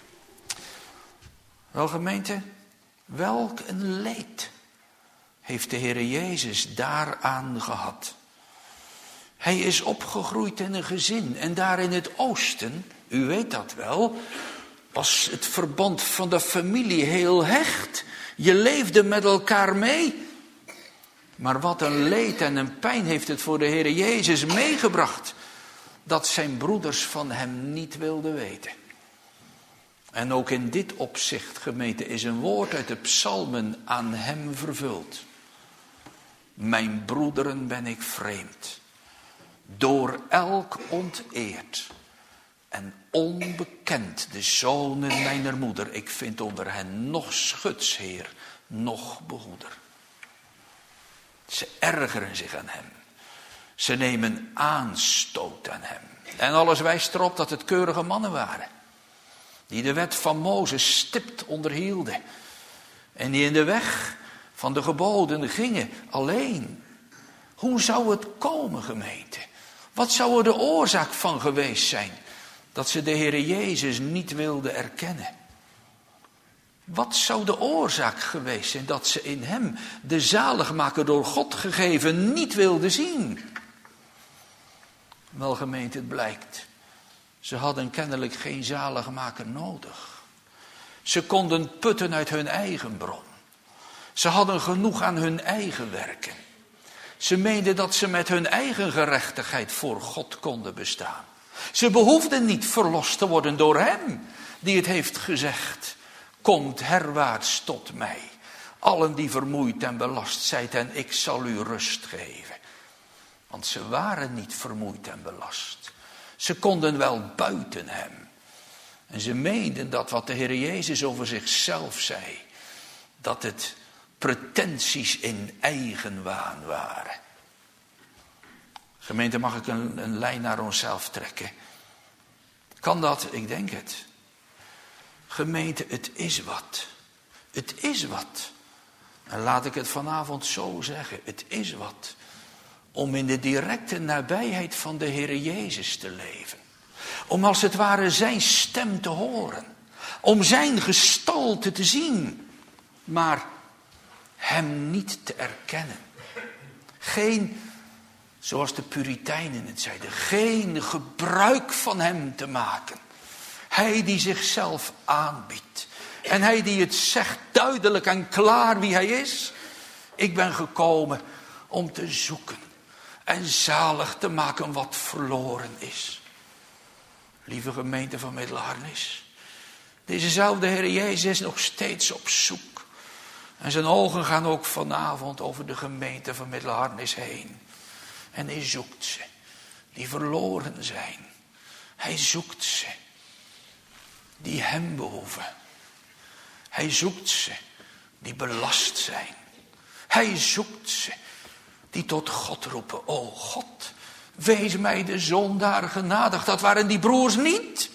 Wel, gemeente, welk een leed heeft de Heer Jezus daaraan gehad. Hij is opgegroeid in een gezin en daar in het oosten, u weet dat wel, was het verband van de familie heel hecht. Je leefde met elkaar mee. Maar wat een leed en een pijn heeft het voor de Heer Jezus meegebracht, dat zijn broeders van hem niet wilden weten. En ook in dit opzicht, gemeente, is een woord uit de psalmen aan hem vervuld. Mijn broederen ben ik vreemd. door elk onteerd en onbekend de zonen mijner moeder. Ik vind onder hen nog schutsheer, nog behoeder. Ze ergeren zich aan hem. Ze nemen aanstoot aan hem. En alles wijst erop dat het keurige mannen waren. Die de wet van Mozes stipt onderhielden. En die in de weg van de geboden gingen alleen. Hoe zou het komen, gemeente? Wat zou er de oorzaak van geweest zijn? Dat ze de Heere Jezus niet wilden erkennen. Wat zou de oorzaak geweest zijn dat ze in hem, de zaligmaker door God gegeven, niet wilden zien? Wel, gemeente, het blijkt. Ze hadden kennelijk geen zaligmaker nodig. Ze konden putten uit hun eigen bron. Ze hadden genoeg aan hun eigen werken. Ze meenden dat ze met hun eigen gerechtigheid voor God konden bestaan. Ze behoefden niet verlost te worden door hem, die het heeft gezegd: komt herwaarts tot mij, allen die vermoeid en belast zijt, en ik zal u rust geven. Want ze waren niet vermoeid en belast. Ze konden wel buiten hem. En ze meenden dat wat de Heer Jezus over zichzelf zei, dat het pretenties in eigenwaan waren. Gemeente, mag ik een lijn naar onszelf trekken? Kan dat? Ik denk het. Gemeente, het is wat. Het is wat. En laat ik het vanavond zo zeggen. Het is wat. Om in de directe nabijheid van de Heer Jezus te leven. Om als het ware zijn stem te horen. Om zijn gestalte te zien. Maar hem niet te erkennen. Geen, zoals de Puritijnen het zeiden, geen gebruik van hem te maken. Hij die zichzelf aanbiedt. En hij die het zegt duidelijk en klaar wie hij is. Ik ben gekomen om te zoeken en zalig te maken wat verloren is. Lieve gemeente van Middelharnis. Dezezelfde Heer Jezus is nog steeds op zoek. En zijn ogen gaan ook vanavond over de gemeente van Middelharnis heen. En hij zoekt ze, die verloren zijn. Hij zoekt ze, die hem behoeven. Hij zoekt ze, die belast zijn. Hij zoekt ze, die tot God roepen: o God, wees mij de zondaar genadig. Dat waren die broers niet.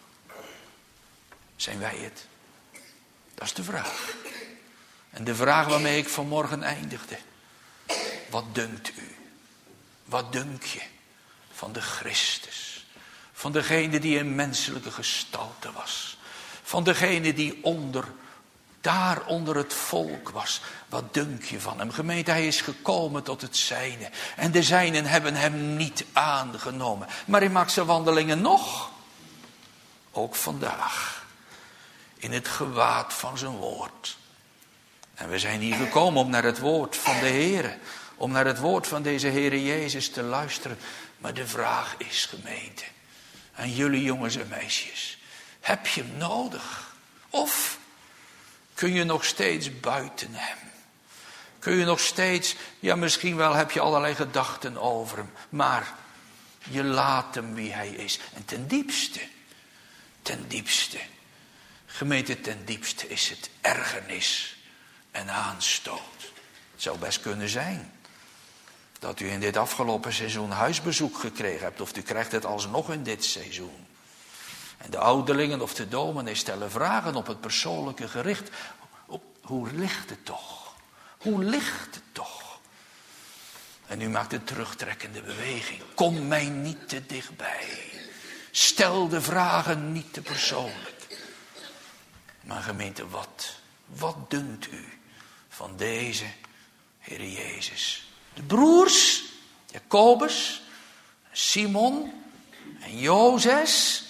Zijn wij het? Dat is de vraag. En de vraag waarmee ik vanmorgen eindigde: wat dunkt u? Wat dunk je van de Christus? Van degene die in menselijke gestalte was. Van degene die daar onder het volk was. Wat dunk je van hem? Gemeente, hij is gekomen tot het zijne. En de zijnen hebben hem niet aangenomen. Maar hij maakt zijn wandelingen nog. Ook vandaag. In het gewaad van zijn woord. En we zijn hier gekomen om naar het woord van de Heer. Om naar het woord van deze Heer Jezus te luisteren. Maar de vraag is, gemeente, aan jullie jongens en meisjes: heb je hem nodig? Of kun je nog steeds buiten hem? Kun je nog steeds, ja misschien wel heb je allerlei gedachten over hem. Maar je laat hem wie hij is. En ten diepste, gemeente, ten diepste is het ergernis en aanstoot. Het zou best kunnen zijn dat u in dit afgelopen seizoen huisbezoek gekregen hebt. Of u krijgt het alsnog in dit seizoen. En de ouderlingen of de dominee stellen vragen op het persoonlijke gericht. Hoe ligt het toch? Hoe ligt het toch? En u maakt een terugtrekkende beweging. Kom mij niet te dichtbij. Stel de vragen niet te persoonlijk. Maar gemeente, wat dunkt u van deze Heer Jezus? De broers, Jacobus, Simon en Jozes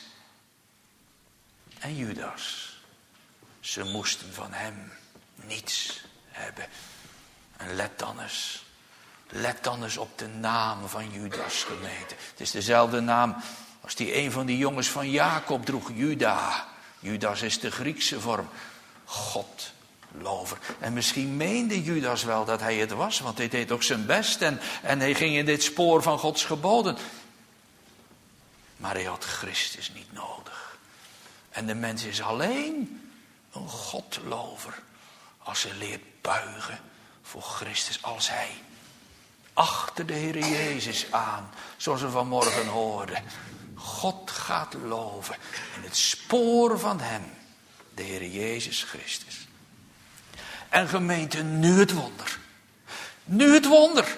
en Judas. Ze moesten van hem niets hebben. En let dan eens op de naam van Judas, gemeente. Het is dezelfde naam als die een van die jongens van Jacob droeg, Juda. Judas is de Griekse vorm. God lover. En misschien meende Judas wel dat hij het was, want hij deed ook zijn best en hij ging in dit spoor van Gods geboden. Maar hij had Christus niet nodig. En de mens is alleen een Godlover als hij leert buigen voor Christus, als hij achter de Heer Jezus aan, zoals we vanmorgen hoorden. God gaat loven in het spoor van hem, de Heer Jezus Christus. En gemeente, nu het wonder. Nu het wonder.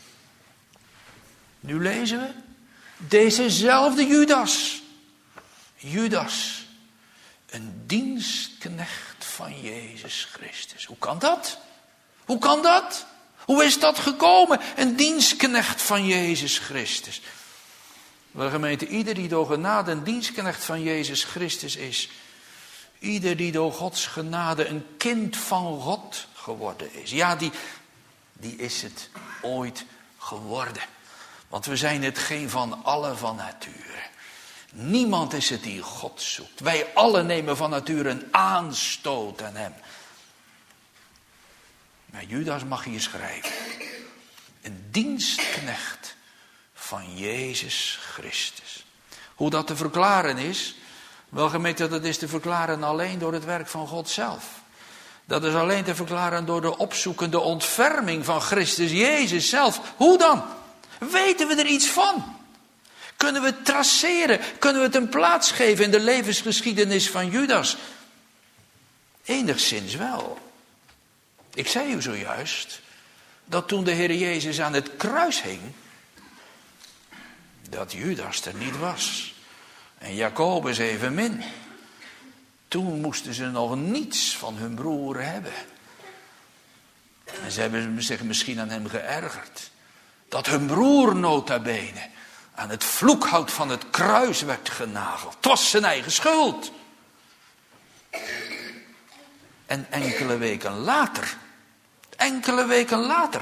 Nu lezen we dezezelfde Judas. Judas, een dienstknecht van Jezus Christus. Hoe kan dat? Hoe kan dat? Hoe is dat gekomen? Een dienstknecht van Jezus Christus. Wel gemeente, ieder die door genade een dienstknecht van Jezus Christus is. Ieder die door Gods genade een kind van God geworden is. Ja, die is het ooit geworden. Want we zijn het geen van allen van nature. Niemand is het die God zoekt. Wij allen nemen van nature een aanstoot aan hem. Maar Judas mag hier schrijven. Een dienstknecht van Jezus Christus. Hoe dat te verklaren is? Wel gemeente, dat is te verklaren alleen door het werk van God zelf. Dat is alleen te verklaren door de opzoekende ontferming van Christus Jezus zelf. Hoe dan? Weten we er iets van? Kunnen we het traceren? Kunnen we het een plaats geven in de levensgeschiedenis van Judas? Enigszins wel. Ik zei u zojuist dat toen de Heer Jezus aan het kruis hing, dat Judas er niet was. En Jacobus evenmin. Toen moesten ze nog niets van hun broer hebben. En ze hebben zich misschien aan hem geërgerd. Dat hun broer nota bene aan het vloekhout van het kruis werd genageld. Het was zijn eigen schuld. En enkele weken later,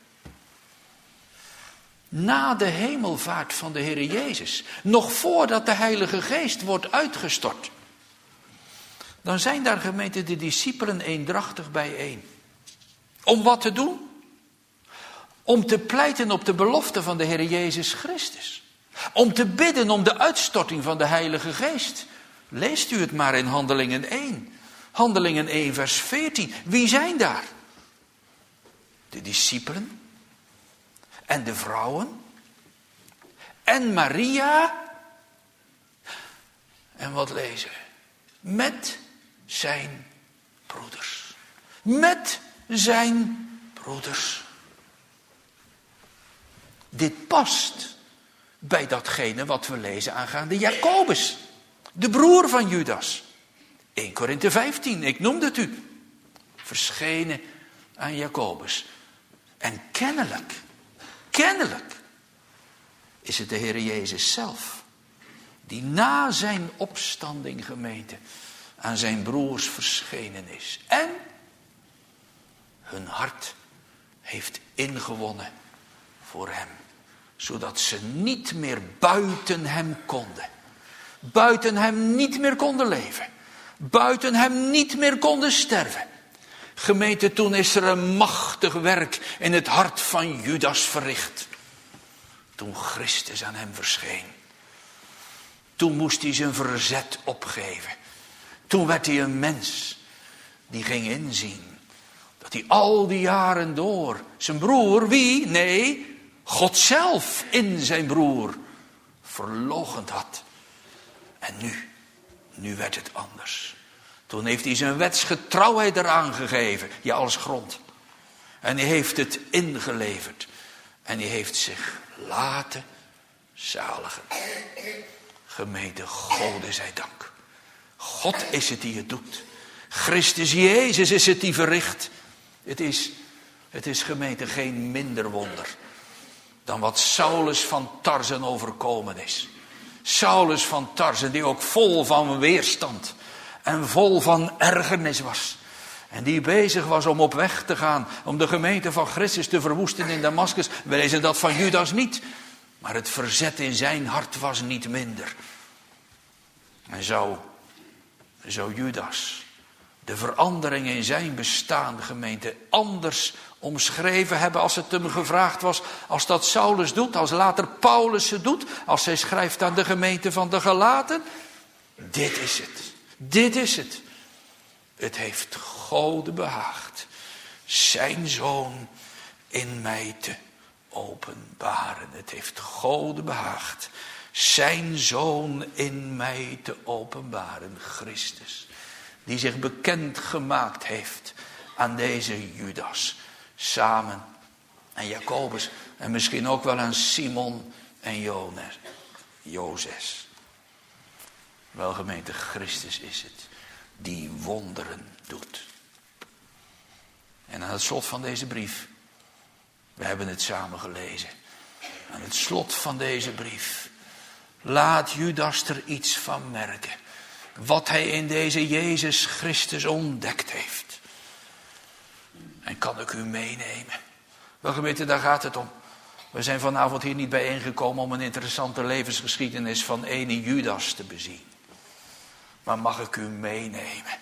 na de hemelvaart van de Heer Jezus, nog voordat de Heilige Geest wordt uitgestort, dan zijn daar gemeente de discipelen eendrachtig bijeen. Om wat te doen? Om te pleiten op de belofte van de Heer Jezus Christus. Om te bidden om de uitstorting van de Heilige Geest. Leest u het maar in Handelingen 1. Handelingen 1 vers 14. Wie zijn daar? De discipelen. En de vrouwen. En Maria. En wat lezen we? Met zijn broeders. Met zijn broeders. Dit past bij datgene wat we lezen aangaande Jacobus. De broer van Judas. 1 Korinthe 15, ik noemde het u. Verschenen aan Jacobus. En kennelijk is het de Heer Jezus zelf die na zijn opstanding gemeente aan zijn broers verschenen is. En hun hart heeft ingewonnen voor hem. Zodat ze niet meer buiten hem konden. Buiten hem niet meer konden leven. Buiten hem niet meer konden sterven. Gemeente, toen is er een machtig werk in het hart van Judas verricht. Toen Christus aan hem verscheen. Toen moest hij zijn verzet opgeven. Toen werd hij een mens die ging inzien dat hij al die jaren door zijn broer, wie? Nee, God zelf in zijn broer verloochend had. En nu werd het anders. Toen heeft hij zijn wetsgetrouwheid eraan gegeven, ja, als grond. En hij heeft het ingeleverd. En hij heeft zich laten zaligen. Gemeente, Gode zij dank. God is het die het doet. Christus Jezus is het die verricht. Het is gemeente geen minder wonder dan wat Saulus van Tarsen overkomen is. Saulus van Tarsen, die ook vol van weerstand en vol van ergernis was. En die bezig was om op weg te gaan, om de gemeente van Christus te verwoesten in Damaskus. We lezen dat van Judas niet, maar het verzet in zijn hart was niet minder. En zo Judas de veranderingen in zijn bestaan, gemeente, anders omschreven hebben als het hem gevraagd was. Als dat Saulus doet, als later Paulus het doet, als hij schrijft aan de gemeente van de Galaten. Dit is het. Dit is het. Het heeft Gode behaagd zijn Zoon in mij te openbaren. Het heeft Gode behaagd zijn Zoon in mij te openbaren. Christus, die zich bekend gemaakt heeft aan deze Judas. Samen en Jacobus en misschien ook wel aan Simon en Jozes. Wel gemeente, Christus is het die wonderen doet. En aan het slot van deze brief, we hebben het samen gelezen. Aan het slot van deze brief laat Judas er iets van merken. Wat hij in deze Jezus Christus ontdekt heeft. En kan ik u meenemen? Wel gemeente, daar gaat het om. We zijn vanavond hier niet bijeengekomen om een interessante levensgeschiedenis van ene Judas te bezien. Maar mag ik u meenemen?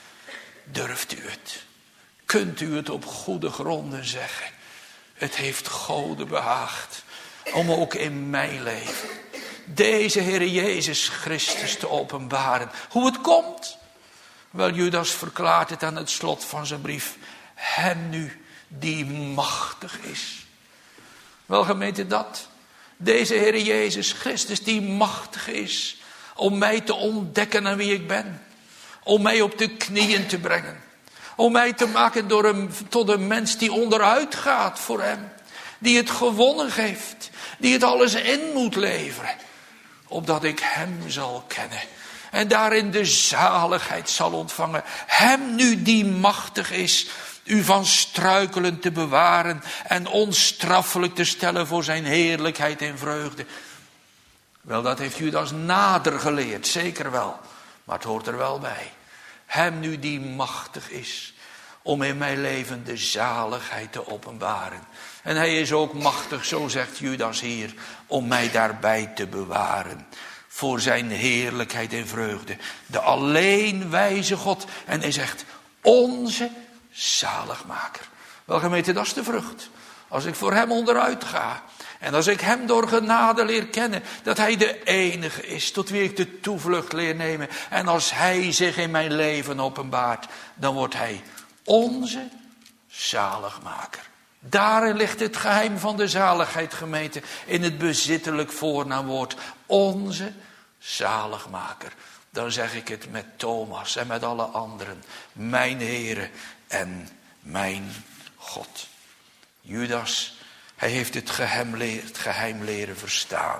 Durft u het? Kunt u het op goede gronden zeggen? Het heeft Gode behaagd om ook in mijn leven deze Heer Jezus Christus te openbaren. Hoe het komt? Wel, Judas verklaart het aan het slot van zijn brief. Hem nu die machtig is. Wel gemeente, dat deze Heer Jezus Christus die machtig is om mij te ontdekken aan wie ik ben. Om mij op de knieën te brengen. Om mij te maken tot een mens die onderuit gaat voor hem. Die het gewonnen heeft. Die het alles in moet leveren. Opdat ik hem zal kennen. En daarin de zaligheid zal ontvangen. Hem nu die machtig is u van struikelen te bewaren. En onstraffelijk te stellen voor zijn heerlijkheid en vreugde. Wel, dat heeft Judas nader geleerd. Zeker wel. Maar het hoort er wel bij. Hem nu die machtig is om in mijn leven de zaligheid te openbaren. En hij is ook machtig, zo zegt Judas hier, om mij daarbij te bewaren. Voor zijn heerlijkheid en vreugde. De alleen wijze God. En hij zegt, onze zaligmaker. Wel gemeente, dat is de vrucht. Als ik voor hem onderuit ga. En als ik hem door genade leer kennen. Dat hij de enige is tot wie ik de toevlucht leer nemen. En als hij zich in mijn leven openbaart. Dan wordt hij onze zaligmaker. Daarin ligt het geheim van de zaligheid, gemeente. In het bezittelijk voornaamwoord. Onze zaligmaker. Dan zeg ik het met Thomas en met alle anderen. Mijn Heere en mijn God. Judas, hij heeft het geheim leren verstaan.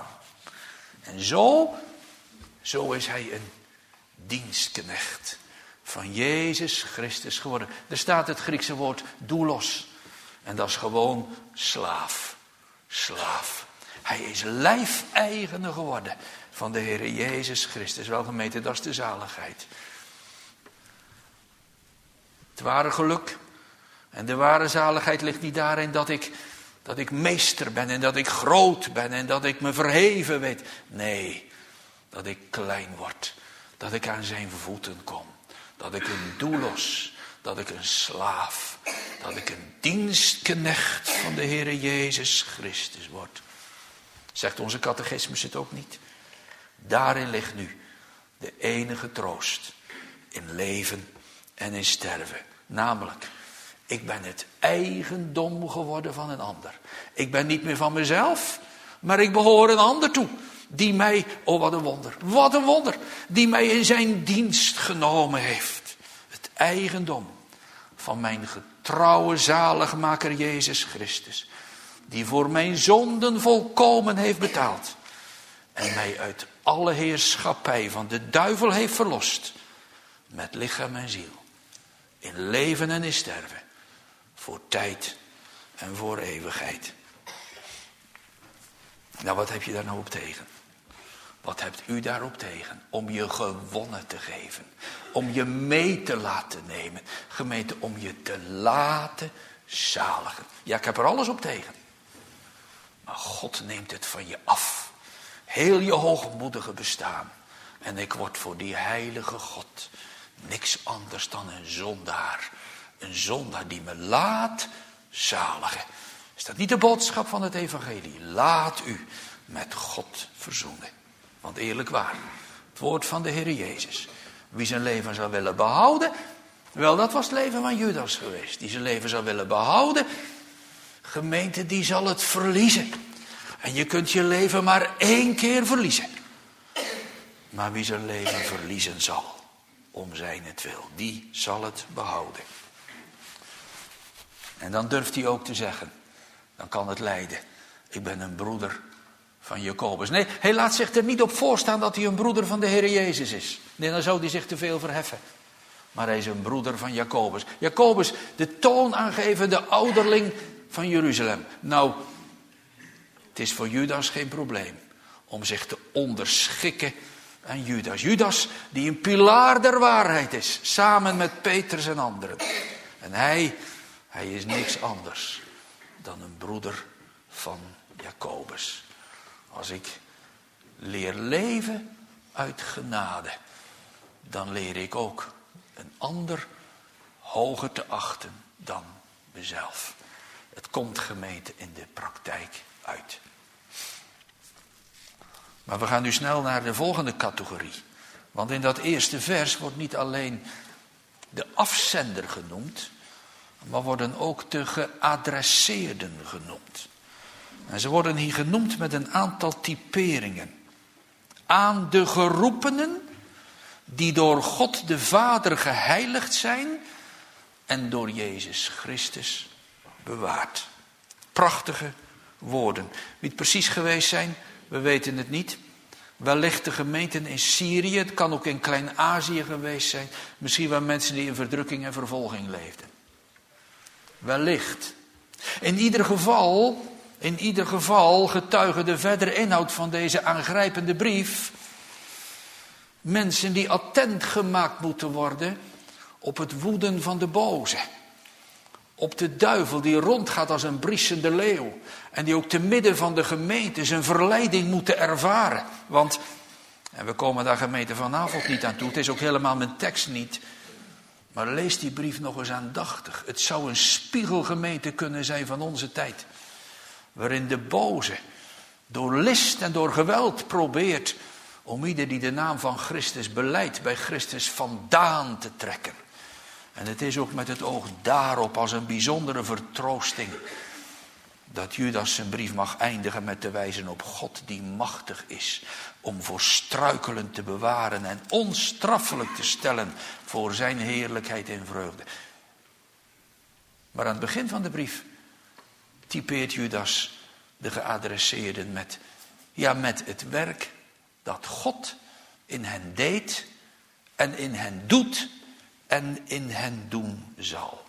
En zo is hij een dienstknecht van Jezus Christus geworden. Er staat het Griekse woord doulos. En dat is gewoon slaaf. Slaaf. Hij is lijfeigene geworden van de Heer Jezus Christus. Wel gemeente, dat is de zaligheid. Het ware geluk en de ware zaligheid ligt niet daarin dat ik meester ben en dat ik groot ben en dat ik me verheven weet. Nee, dat ik klein word. Dat ik aan zijn voeten kom. Dat ik een doulos, dat ik een slaaf, dat ik een dienstknecht van de Heer Jezus Christus word. Zegt onze catechismus het ook niet? Daarin ligt nu de enige troost in leven en in sterven. Namelijk, ik ben het eigendom geworden van een ander. Ik ben niet meer van mezelf, maar ik behoor een ander toe. Die mij, oh wat een wonder, die mij in zijn dienst genomen heeft. Het eigendom van mijn getrouwe zaligmaker Jezus Christus. Die voor mijn zonden volkomen heeft betaald. En mij uit alle heerschappij van de duivel heeft verlost. Met lichaam en ziel. In leven en in sterven. Voor tijd en voor eeuwigheid. Nou, wat heb je daar nou op tegen? Wat hebt u daarop tegen? Om je gewonnen te geven. Om je mee te laten nemen. Gemeente, om je te laten zaligen. Ja, ik heb er alles op tegen. Maar God neemt het van je af. Heel je hoogmoedige bestaan. En ik word voor die heilige God, Niks anders dan een zondaar. Een zondaar die me laat zaligen. Is dat niet de boodschap van het evangelie? Laat u met God verzoenen. Want eerlijk waar, het woord van de Heer Jezus. Wie zijn leven zou willen behouden, wel, dat was het leven van Judas geweest. Die zijn leven zou willen behouden, gemeente, die zal het verliezen. En je kunt je leven maar 1 keer verliezen. Maar wie zijn leven verliezen zal, om zijnentwil, die zal het behouden. En dan durft hij ook te zeggen, dan kan het lijden. Ik ben een broeder van Jacobus. Nee, hij laat zich er niet op voorstaan dat hij een broeder van de Heer Jezus is. Nee, dan zou hij zich te veel verheffen. Maar hij is een broeder van Jacobus. Jacobus, de toonaangevende ouderling van Jeruzalem. Nou, het is voor Judas geen probleem om zich te onderschikken aan Judas. Judas die een pilaar der waarheid is, samen met Petrus en anderen. En hij is niks anders dan een broeder van Jacobus. Als ik leer leven uit genade, dan leer ik ook een ander hoger te achten dan mezelf. Het komt, gemeente, in de praktijk uit. Maar we gaan nu snel naar de volgende categorie. Want in dat eerste vers wordt niet alleen de afzender genoemd, maar worden ook de geadresseerden genoemd. En ze worden hier genoemd met een aantal typeringen. Aan de geroepenen die door God de Vader geheiligd zijn en door Jezus Christus bewaard. Prachtige woorden. Wie het precies geweest zijn, we weten het niet. Wellicht de gemeenten in Syrië, het kan ook in Klein-Azië geweest zijn. Misschien wel mensen die in verdrukking en vervolging leefden. Wellicht. In ieder geval getuigen de verdere inhoud van deze aangrijpende brief mensen die attent gemaakt moeten worden op het woeden van de boze. Op de duivel die rondgaat als een briesende leeuw. En die ook te midden van de gemeente zijn verleiding moeten ervaren. Want, en we komen daar gemeente vanavond niet aan toe, het is ook helemaal mijn tekst niet. Maar lees die brief nog eens aandachtig. Het zou een spiegelgemeente kunnen zijn van onze tijd. Waarin de boze door list en door geweld probeert om ieder die de naam van Christus belijdt bij Christus vandaan te trekken. En het is ook met het oog daarop als een bijzondere vertroosting dat Judas zijn brief mag eindigen met te wijzen op God die machtig is om voor struikelen te bewaren en onstraffelijk te stellen voor zijn heerlijkheid en vreugde. Maar aan het begin van de brief typeert Judas de geadresseerden met het werk dat God in hen deed en in hen doet en in hen doen zal.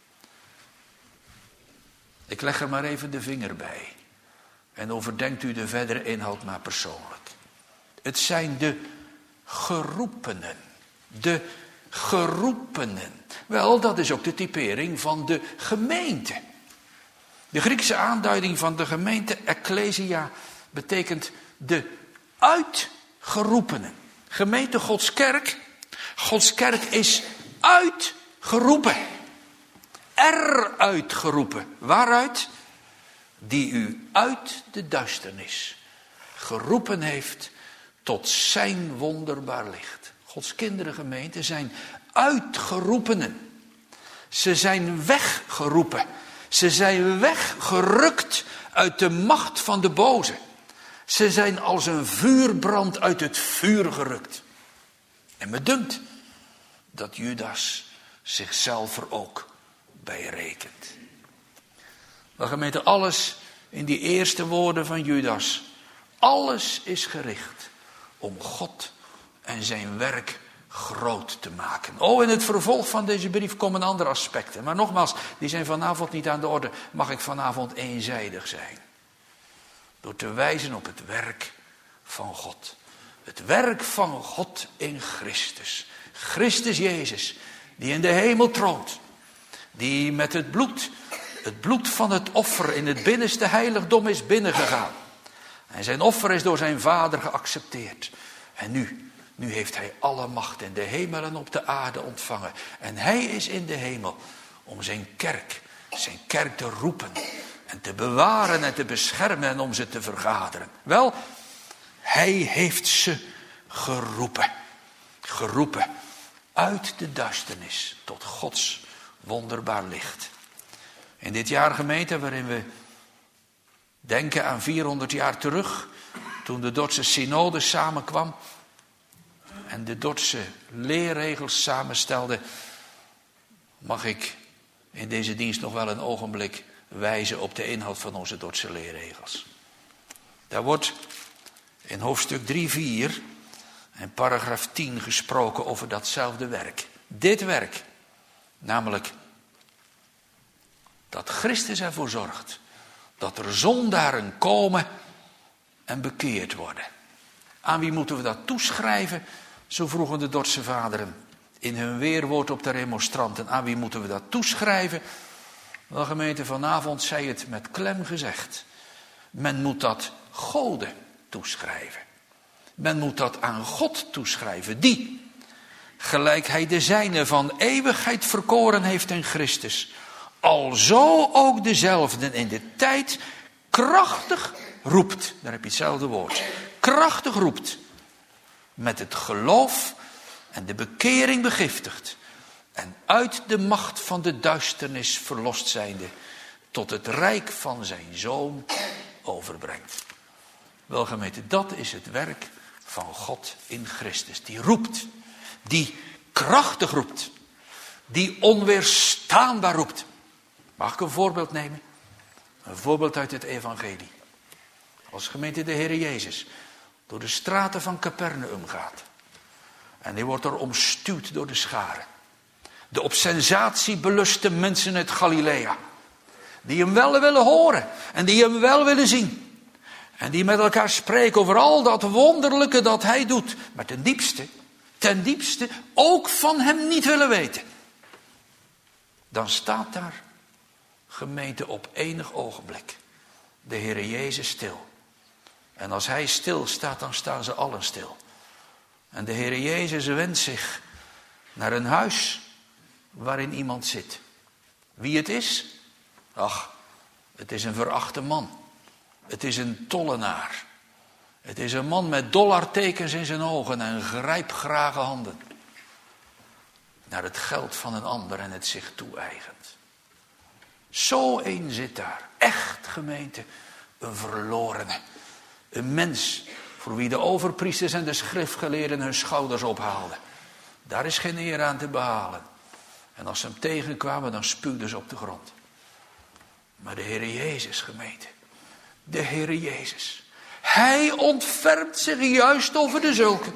Ik leg er maar even de vinger bij. En overdenkt u de verdere inhoud maar persoonlijk. Het zijn de geroepenen. De geroepenen. Wel, dat is ook de typering van de gemeente. De Griekse aanduiding van de gemeente, ecclesia, betekent de uitgeroepenen. Gemeente Gods kerk. Gods kerk is uitgeroepen. Eruit geroepen. Waaruit? Die u uit de duisternis geroepen heeft tot zijn wonderbaar licht. Gods kinderen, gemeente, zijn uitgeroepenen. Ze zijn weggeroepen. Ze zijn weggerukt uit de macht van de boze. Ze zijn als een vuurbrand uit het vuur gerukt. En me dunkt dat Judas zichzelf er ook bij rekent. Maar gemeente, alles in die eerste woorden van Judas, alles is gericht om God en zijn werk groot te maken. In het vervolg van deze brief komen andere aspecten. Maar nogmaals, die zijn vanavond niet aan de orde. Mag ik vanavond eenzijdig zijn? Door te wijzen op het werk van God. Het werk van God in Christus. Christus Jezus, die in de hemel troont. Die met het bloed van het offer in het binnenste heiligdom is binnengegaan. En zijn offer is door zijn Vader geaccepteerd. En nu Nu heeft hij alle macht in de hemel en op de aarde ontvangen. En hij is in de hemel om zijn kerk te roepen. En te bewaren en te beschermen en om ze te vergaderen. Wel, hij heeft ze geroepen. Geroepen uit de duisternis tot Gods wonderbaar licht. In dit jaar, gemeente, waarin we denken aan 400 jaar terug, toen de Dordtse synode samenkwam en de Dordtse leerregels samenstelde, mag ik in deze dienst nog wel een ogenblik wijzen op de inhoud van onze Dordtse leerregels. Daar wordt in hoofdstuk 3:4 en paragraaf 10 gesproken over datzelfde werk. Dit werk, namelijk dat Christus ervoor zorgt dat er zondaren komen en bekeerd worden. Aan wie moeten we dat toeschrijven? Zo vroegen de Dordtse vaderen in hun weerwoord op de remonstranten. Aan wie moeten we dat toeschrijven? Wel, gemeente, vanavond zij het met klem gezegd. Men moet dat Gode toeschrijven. Men moet dat aan God toeschrijven, die, gelijk hij de zijne van eeuwigheid verkoren heeft in Christus, alzo ook dezelfden in de tijd krachtig roept. Daar heb je hetzelfde woord. Krachtig roept. Met het geloof en de bekering begiftigt. En uit de macht van de duisternis verlost zijnde tot het rijk van zijn Zoon overbrengt. Wel, gemeente, dat is het werk van God in Christus. Die roept. Die krachtig roept. Die onweerstaanbaar roept. Mag ik een voorbeeld nemen? Een voorbeeld uit het evangelie. Als gemeente de Heer Jezus door de straten van Capernaum gaat. En hij wordt er omstuwd door de scharen. De op sensatie beluste mensen uit Galilea. Die hem wel willen horen. En die hem wel willen zien. En die met elkaar spreken over al dat wonderlijke dat hij doet. Maar ten diepste ook van hem niet willen weten. Dan staat daar, gemeente, op enig ogenblik de Heer Jezus stil. En als hij stil staat, dan staan ze allen stil. En de Heer Jezus wendt zich naar een huis waarin iemand zit. Wie het is? Ach, het is een verachte man. Het is een tollenaar. Het is een man met dollartekens in zijn ogen en grijpgrage handen. Naar het geld van een ander en het zich toe-eigent. Zo een zit daar. Echt, gemeente, een verlorene. Een mens voor wie de overpriesters en de schriftgeleerden hun schouders ophaalden. Daar is geen eer aan te behalen. En als ze hem tegenkwamen, dan spuwden ze op de grond. Maar de Heer Jezus, gemeente. De Heer Jezus. Hij ontfermt zich juist over de zulken.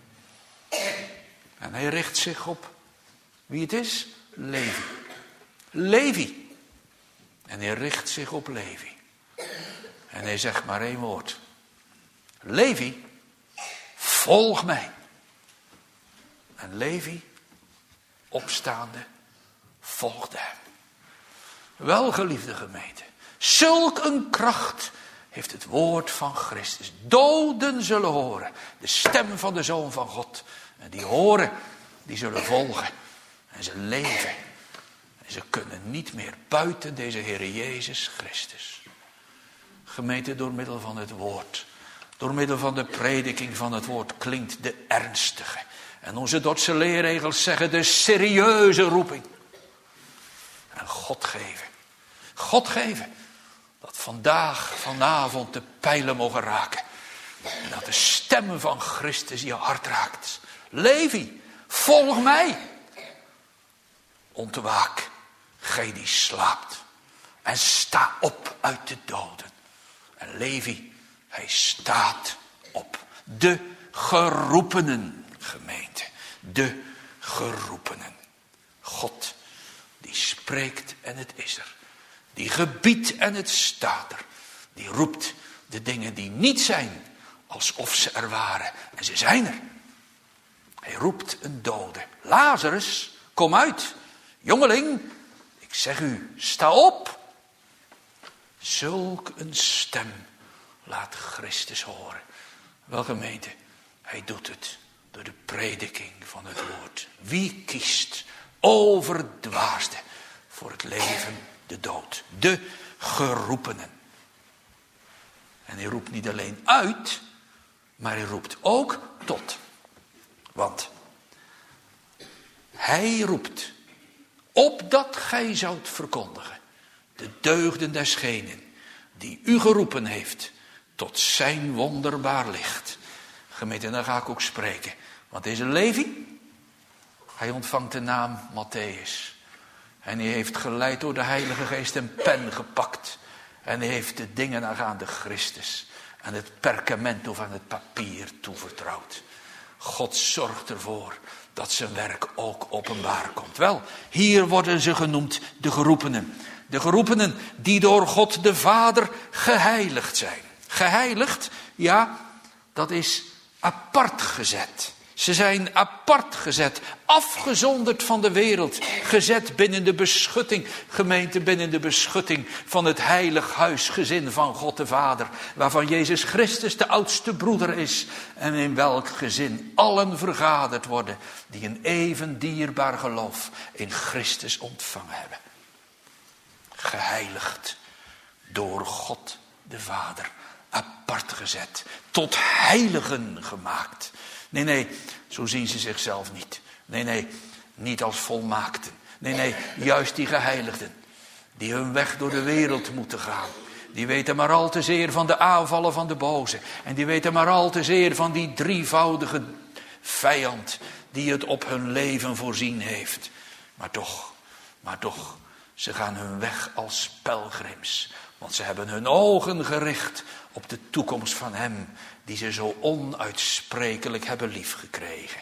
En hij richt zich op wie het is? Levi. Levi. En hij richt zich op Levi. En hij zegt maar één woord. Levi, volg mij. En Levi, opstaande, volgde hem. Wel, geliefde gemeente, zulk een kracht heeft het woord van Christus. Doden zullen horen de stem van de Zoon van God. En die horen, die zullen volgen. En ze leven. En ze kunnen niet meer buiten deze Heer Jezus Christus. Gemeente, door middel van het woord. Door middel van de prediking van het woord klinkt de ernstige. En onze Dordtse leerregels zeggen de serieuze roeping. En God geven. God geven. Dat vanavond de pijlen mogen raken. En dat de stem van Christus je hart raakt. Levi, volg mij. Ontwaak, gij die slaapt. En sta op uit de doden. En Levi, hij staat op. De geroepenen, gemeente. De geroepenen. God, die spreekt en het is er. Die gebiedt en het staat er. Die roept de dingen die niet zijn, alsof ze er waren. En ze zijn er. Hij roept een dode. Lazarus, kom uit. Jongeling, ik zeg u, sta op. Zulk een stem laat Christus horen. Wel, gemeente, hij doet het. door de prediking van het woord. Wie kiest over het dwaasde voor het leven, de dood? De geroepenen. En hij roept niet alleen uit, maar hij roept ook tot. Want hij roept, opdat gij zoudt verkondigen de deugden desgenen die u geroepen heeft tot zijn wonderbaar licht. Gemeente, en dan ga ik ook spreken. Want deze Levi, hij ontvangt de naam Matthäus. En hij heeft geleid door de Heilige Geest een pen gepakt. En hij heeft de dingen aangaande Christus en het perkament of aan het papier toevertrouwd. God zorgt ervoor dat zijn werk ook openbaar komt. Wel, hier worden ze genoemd de geroepenen. De geroepenen die door God de Vader geheiligd zijn. Geheiligd, ja, dat is apart gezet. Ze zijn apart gezet, afgezonderd van de wereld, gezet binnen de beschutting, gemeente, binnen de beschutting van het heilig huisgezin van God de Vader, waarvan Jezus Christus de oudste broeder is en in welk gezin allen vergaderd worden die een even dierbaar geloof in Christus ontvangen hebben. Geheiligd door God de Vader, apart gezet, tot heiligen gemaakt. Nee, zo zien ze zichzelf niet. Nee, niet als volmaakten. Nee, juist die geheiligden, die hun weg door de wereld moeten gaan. Die weten maar al te zeer van de aanvallen van de boze. En die weten maar al te zeer van die drievoudige vijand die het op hun leven voorzien heeft. Maar toch, ze gaan hun weg als pelgrims. Want ze hebben hun ogen gericht op de toekomst van hem die ze zo onuitsprekelijk hebben liefgekregen.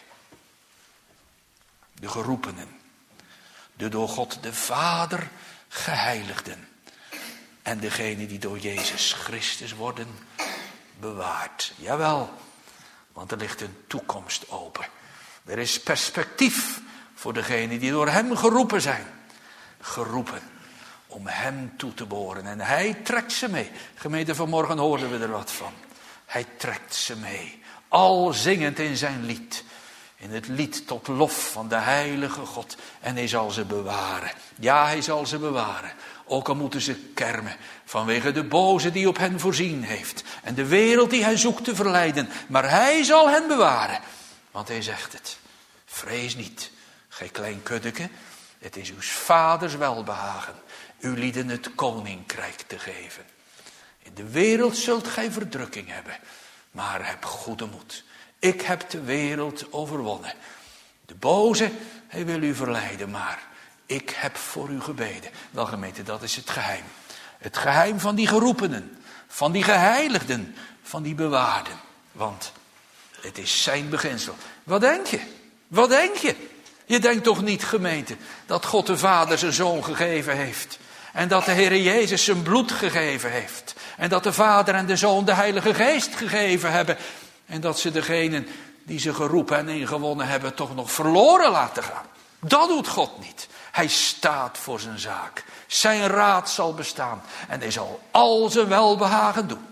De geroepenen, de door God de Vader geheiligden en degene die door Jezus Christus worden bewaard. Jawel, want er ligt een toekomst open. Er is perspectief voor degenen die door hem geroepen zijn. Geroepen om hem toe te behoren. En hij trekt ze mee. Gemeente, vanmorgen hoorden we er wat van. Hij trekt ze mee. Al zingend in zijn lied. In het lied tot lof van de heilige God. En hij zal ze bewaren. Ja, hij zal ze bewaren. Ook al moeten ze kermen. Vanwege de boze die op hen voorzien heeft. En de wereld die hij zoekt te verleiden. Maar hij zal hen bewaren. Want hij zegt het. Vrees niet, gij klein kuddeke. Het is uw vaders welbehagen uw lieden het koninkrijk te geven. In de wereld zult gij verdrukking hebben. Maar heb goede moed. Ik heb de wereld overwonnen. De boze, hij wil u verleiden, maar ik heb voor u gebeden. Wel gemeente, dat is het geheim. Het geheim van die geroepenen, van die geheiligden, van die bewaarden. Want het is zijn beginsel. Wat denk je? Wat denk je? Je denkt toch niet, gemeente, dat God de Vader zijn Zoon gegeven heeft. En dat de Heere Jezus zijn bloed gegeven heeft. En dat de Vader en de Zoon de Heilige Geest gegeven hebben. En dat ze degenen die ze geroepen en ingewonnen hebben toch nog verloren laten gaan. Dat doet God niet. Hij staat voor zijn zaak. Zijn raad zal bestaan. En hij zal al zijn welbehagen doen.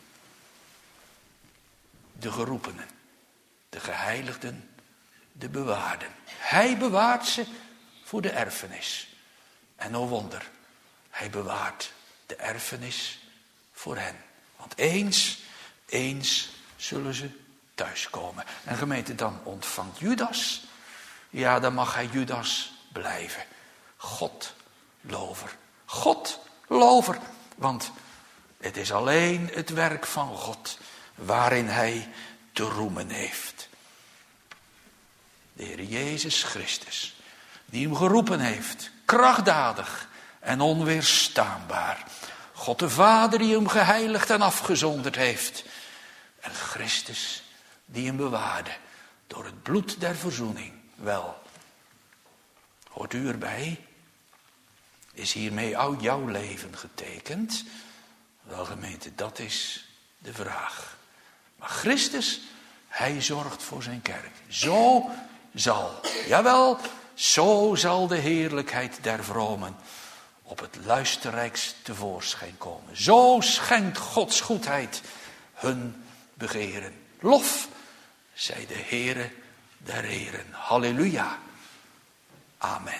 De geroepenen, de geheiligden, de bewaarden. Hij bewaart ze voor de erfenis. En o wonder, hij bewaart de erfenis voor hen. Want eens zullen ze thuiskomen. En gemeente, dan ontvangt Judas. Ja, dan mag hij Judas blijven. Godlover. Godlover. Want het is alleen het werk van God waarin hij te roemen heeft. De Heer Jezus Christus, die hem geroepen heeft, krachtdadig en onweerstaanbaar. God de Vader die hem geheiligd en afgezonderd heeft. En Christus die hem bewaarde door het bloed der verzoening. Wel, hoort u erbij? Is hiermee ook jouw leven getekend? Wel gemeente, dat is de vraag. Maar Christus, hij zorgt voor zijn kerk. Zo zal de heerlijkheid der vromen op het luisterrijkst tevoorschijn komen. Zo schenkt Gods goedheid hun begeren. Lof zij de Heere der Heeren. Halleluja. Amen.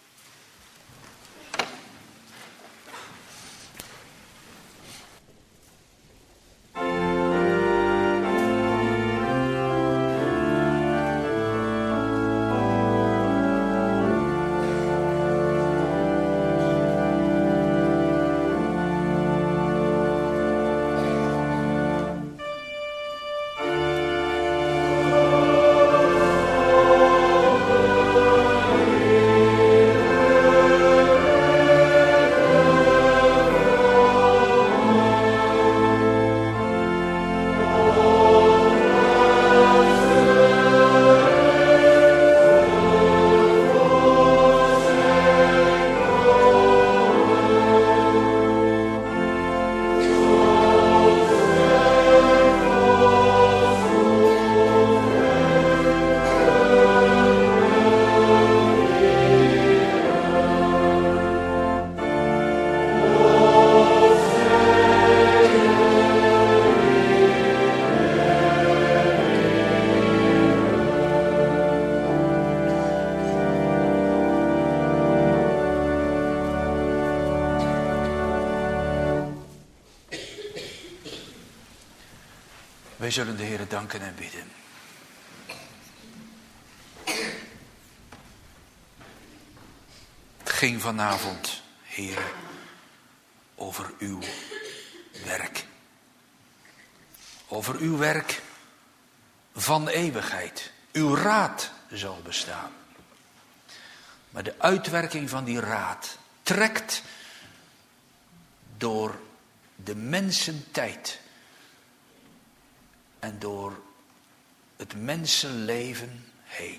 Wij zullen de Heere danken en bidden. Het ging vanavond, Heere, over uw werk. Over uw werk van eeuwigheid. Uw raad zal bestaan. Maar de uitwerking van die raad trekt door de mensentijd. En door het mensenleven heen.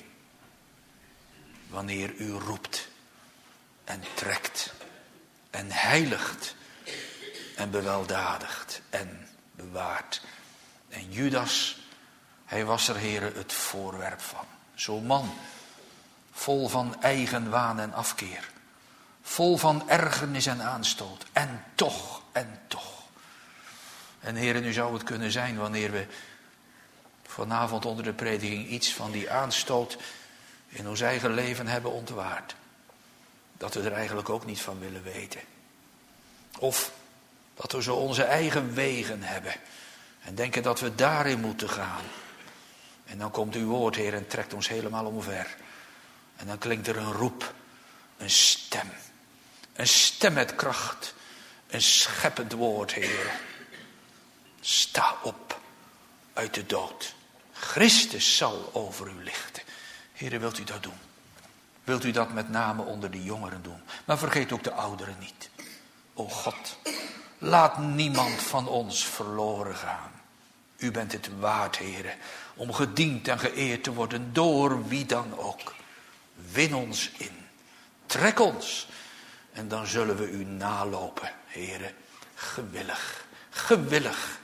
Wanneer u roept en trekt en heiligt en beweldadigt en bewaart. En Judas, hij was er, Heere, het voorwerp van. Zo'n man, vol van eigen waan en afkeer. Vol van ergernis en aanstoot. En toch, en toch. En Heere, nu zou het kunnen zijn wanneer we vanavond onder de prediking iets van die aanstoot in ons eigen leven hebben ontwaard. Dat we er eigenlijk ook niet van willen weten. Of dat we zo onze eigen wegen hebben en denken dat we daarin moeten gaan. En dan komt uw woord, Heer, en trekt ons helemaal omver. En dan klinkt er een roep, een stem. Een stem met kracht, een scheppend woord, Heer. Sta op uit de dood. Christus zal over u lichten. Heere, wilt u dat doen? Wilt u dat met name onder de jongeren doen? Maar vergeet ook de ouderen niet. O God, laat niemand van ons verloren gaan. U bent het waard, Heere, om gediend en geëerd te worden door wie dan ook. Win ons in. Trek ons. En dan zullen we u nalopen, Heere. Gewillig. Gewillig.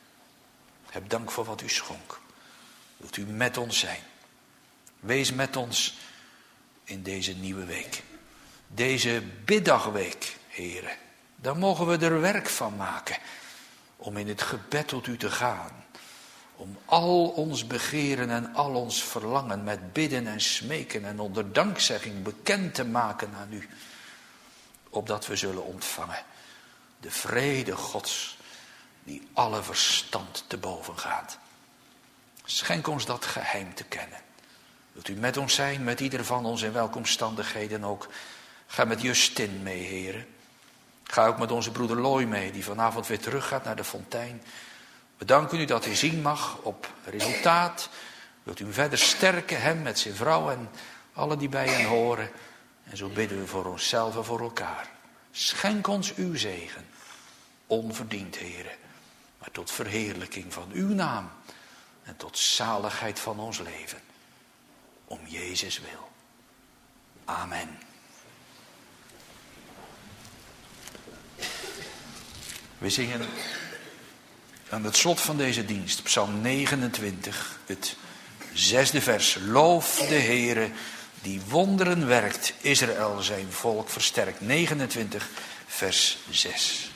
Heb dank voor wat u schonk. Wilt u met ons zijn? Wees met ons in deze nieuwe week. Deze biddagweek, Heere. Daar mogen we er werk van maken. Om in het gebed tot u te gaan. Om al ons begeren en al ons verlangen met bidden en smeken en onder dankzegging bekend te maken aan u. Opdat we zullen ontvangen de vrede Gods die alle verstand te boven gaat. Schenk ons dat geheim te kennen. Wilt u met ons zijn, met ieder van ons in welke omstandigheden ook. Ga met Justin mee, heren. Ga ook met onze broeder Looi mee, die vanavond weer terug gaat naar de fontein. We danken u dat hij zien mag op resultaat. Wilt u hem verder sterken, hem met zijn vrouw en alle die bij hen horen. En zo bidden we voor onszelf en voor elkaar. Schenk ons uw zegen. Onverdiend, heren. Maar tot verheerlijking van uw naam. En tot zaligheid van ons leven. Om Jezus wil. Amen. We zingen aan het slot van deze dienst, Psalm 29, het 6e vers. Loof de Heere die wonderen werkt, Israël zijn volk versterkt. 29, vers 6.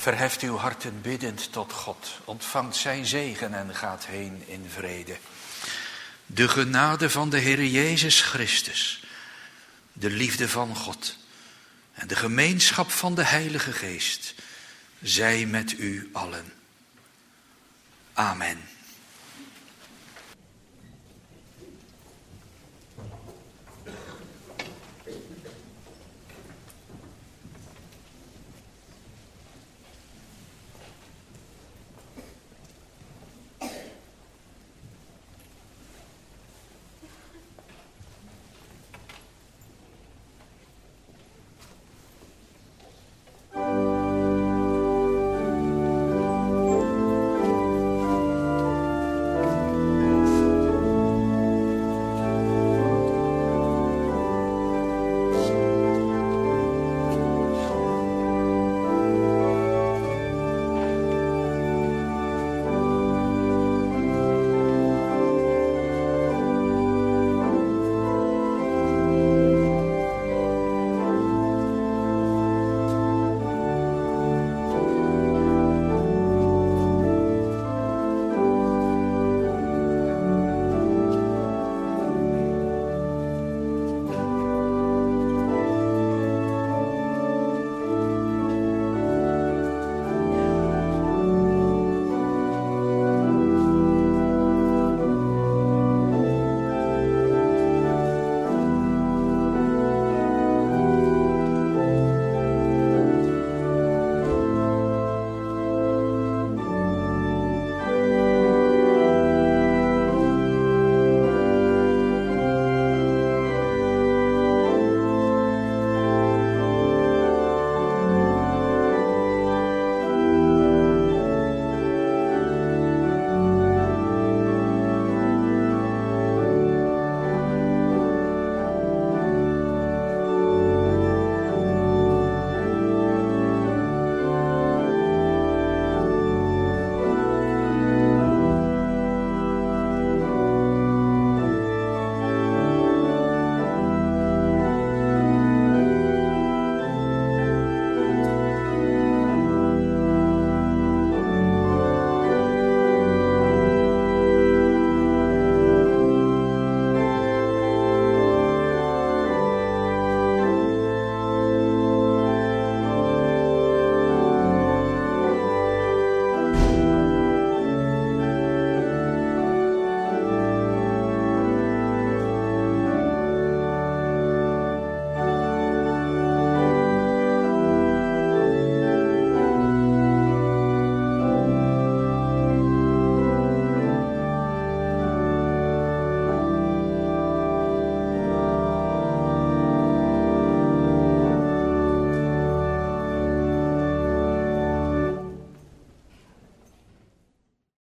Verheft uw harten biddend tot God. Ontvangt zijn zegen en gaat heen in vrede. De genade van de Heer Jezus Christus, de liefde van God en de gemeenschap van de Heilige Geest zij met u allen. Amen.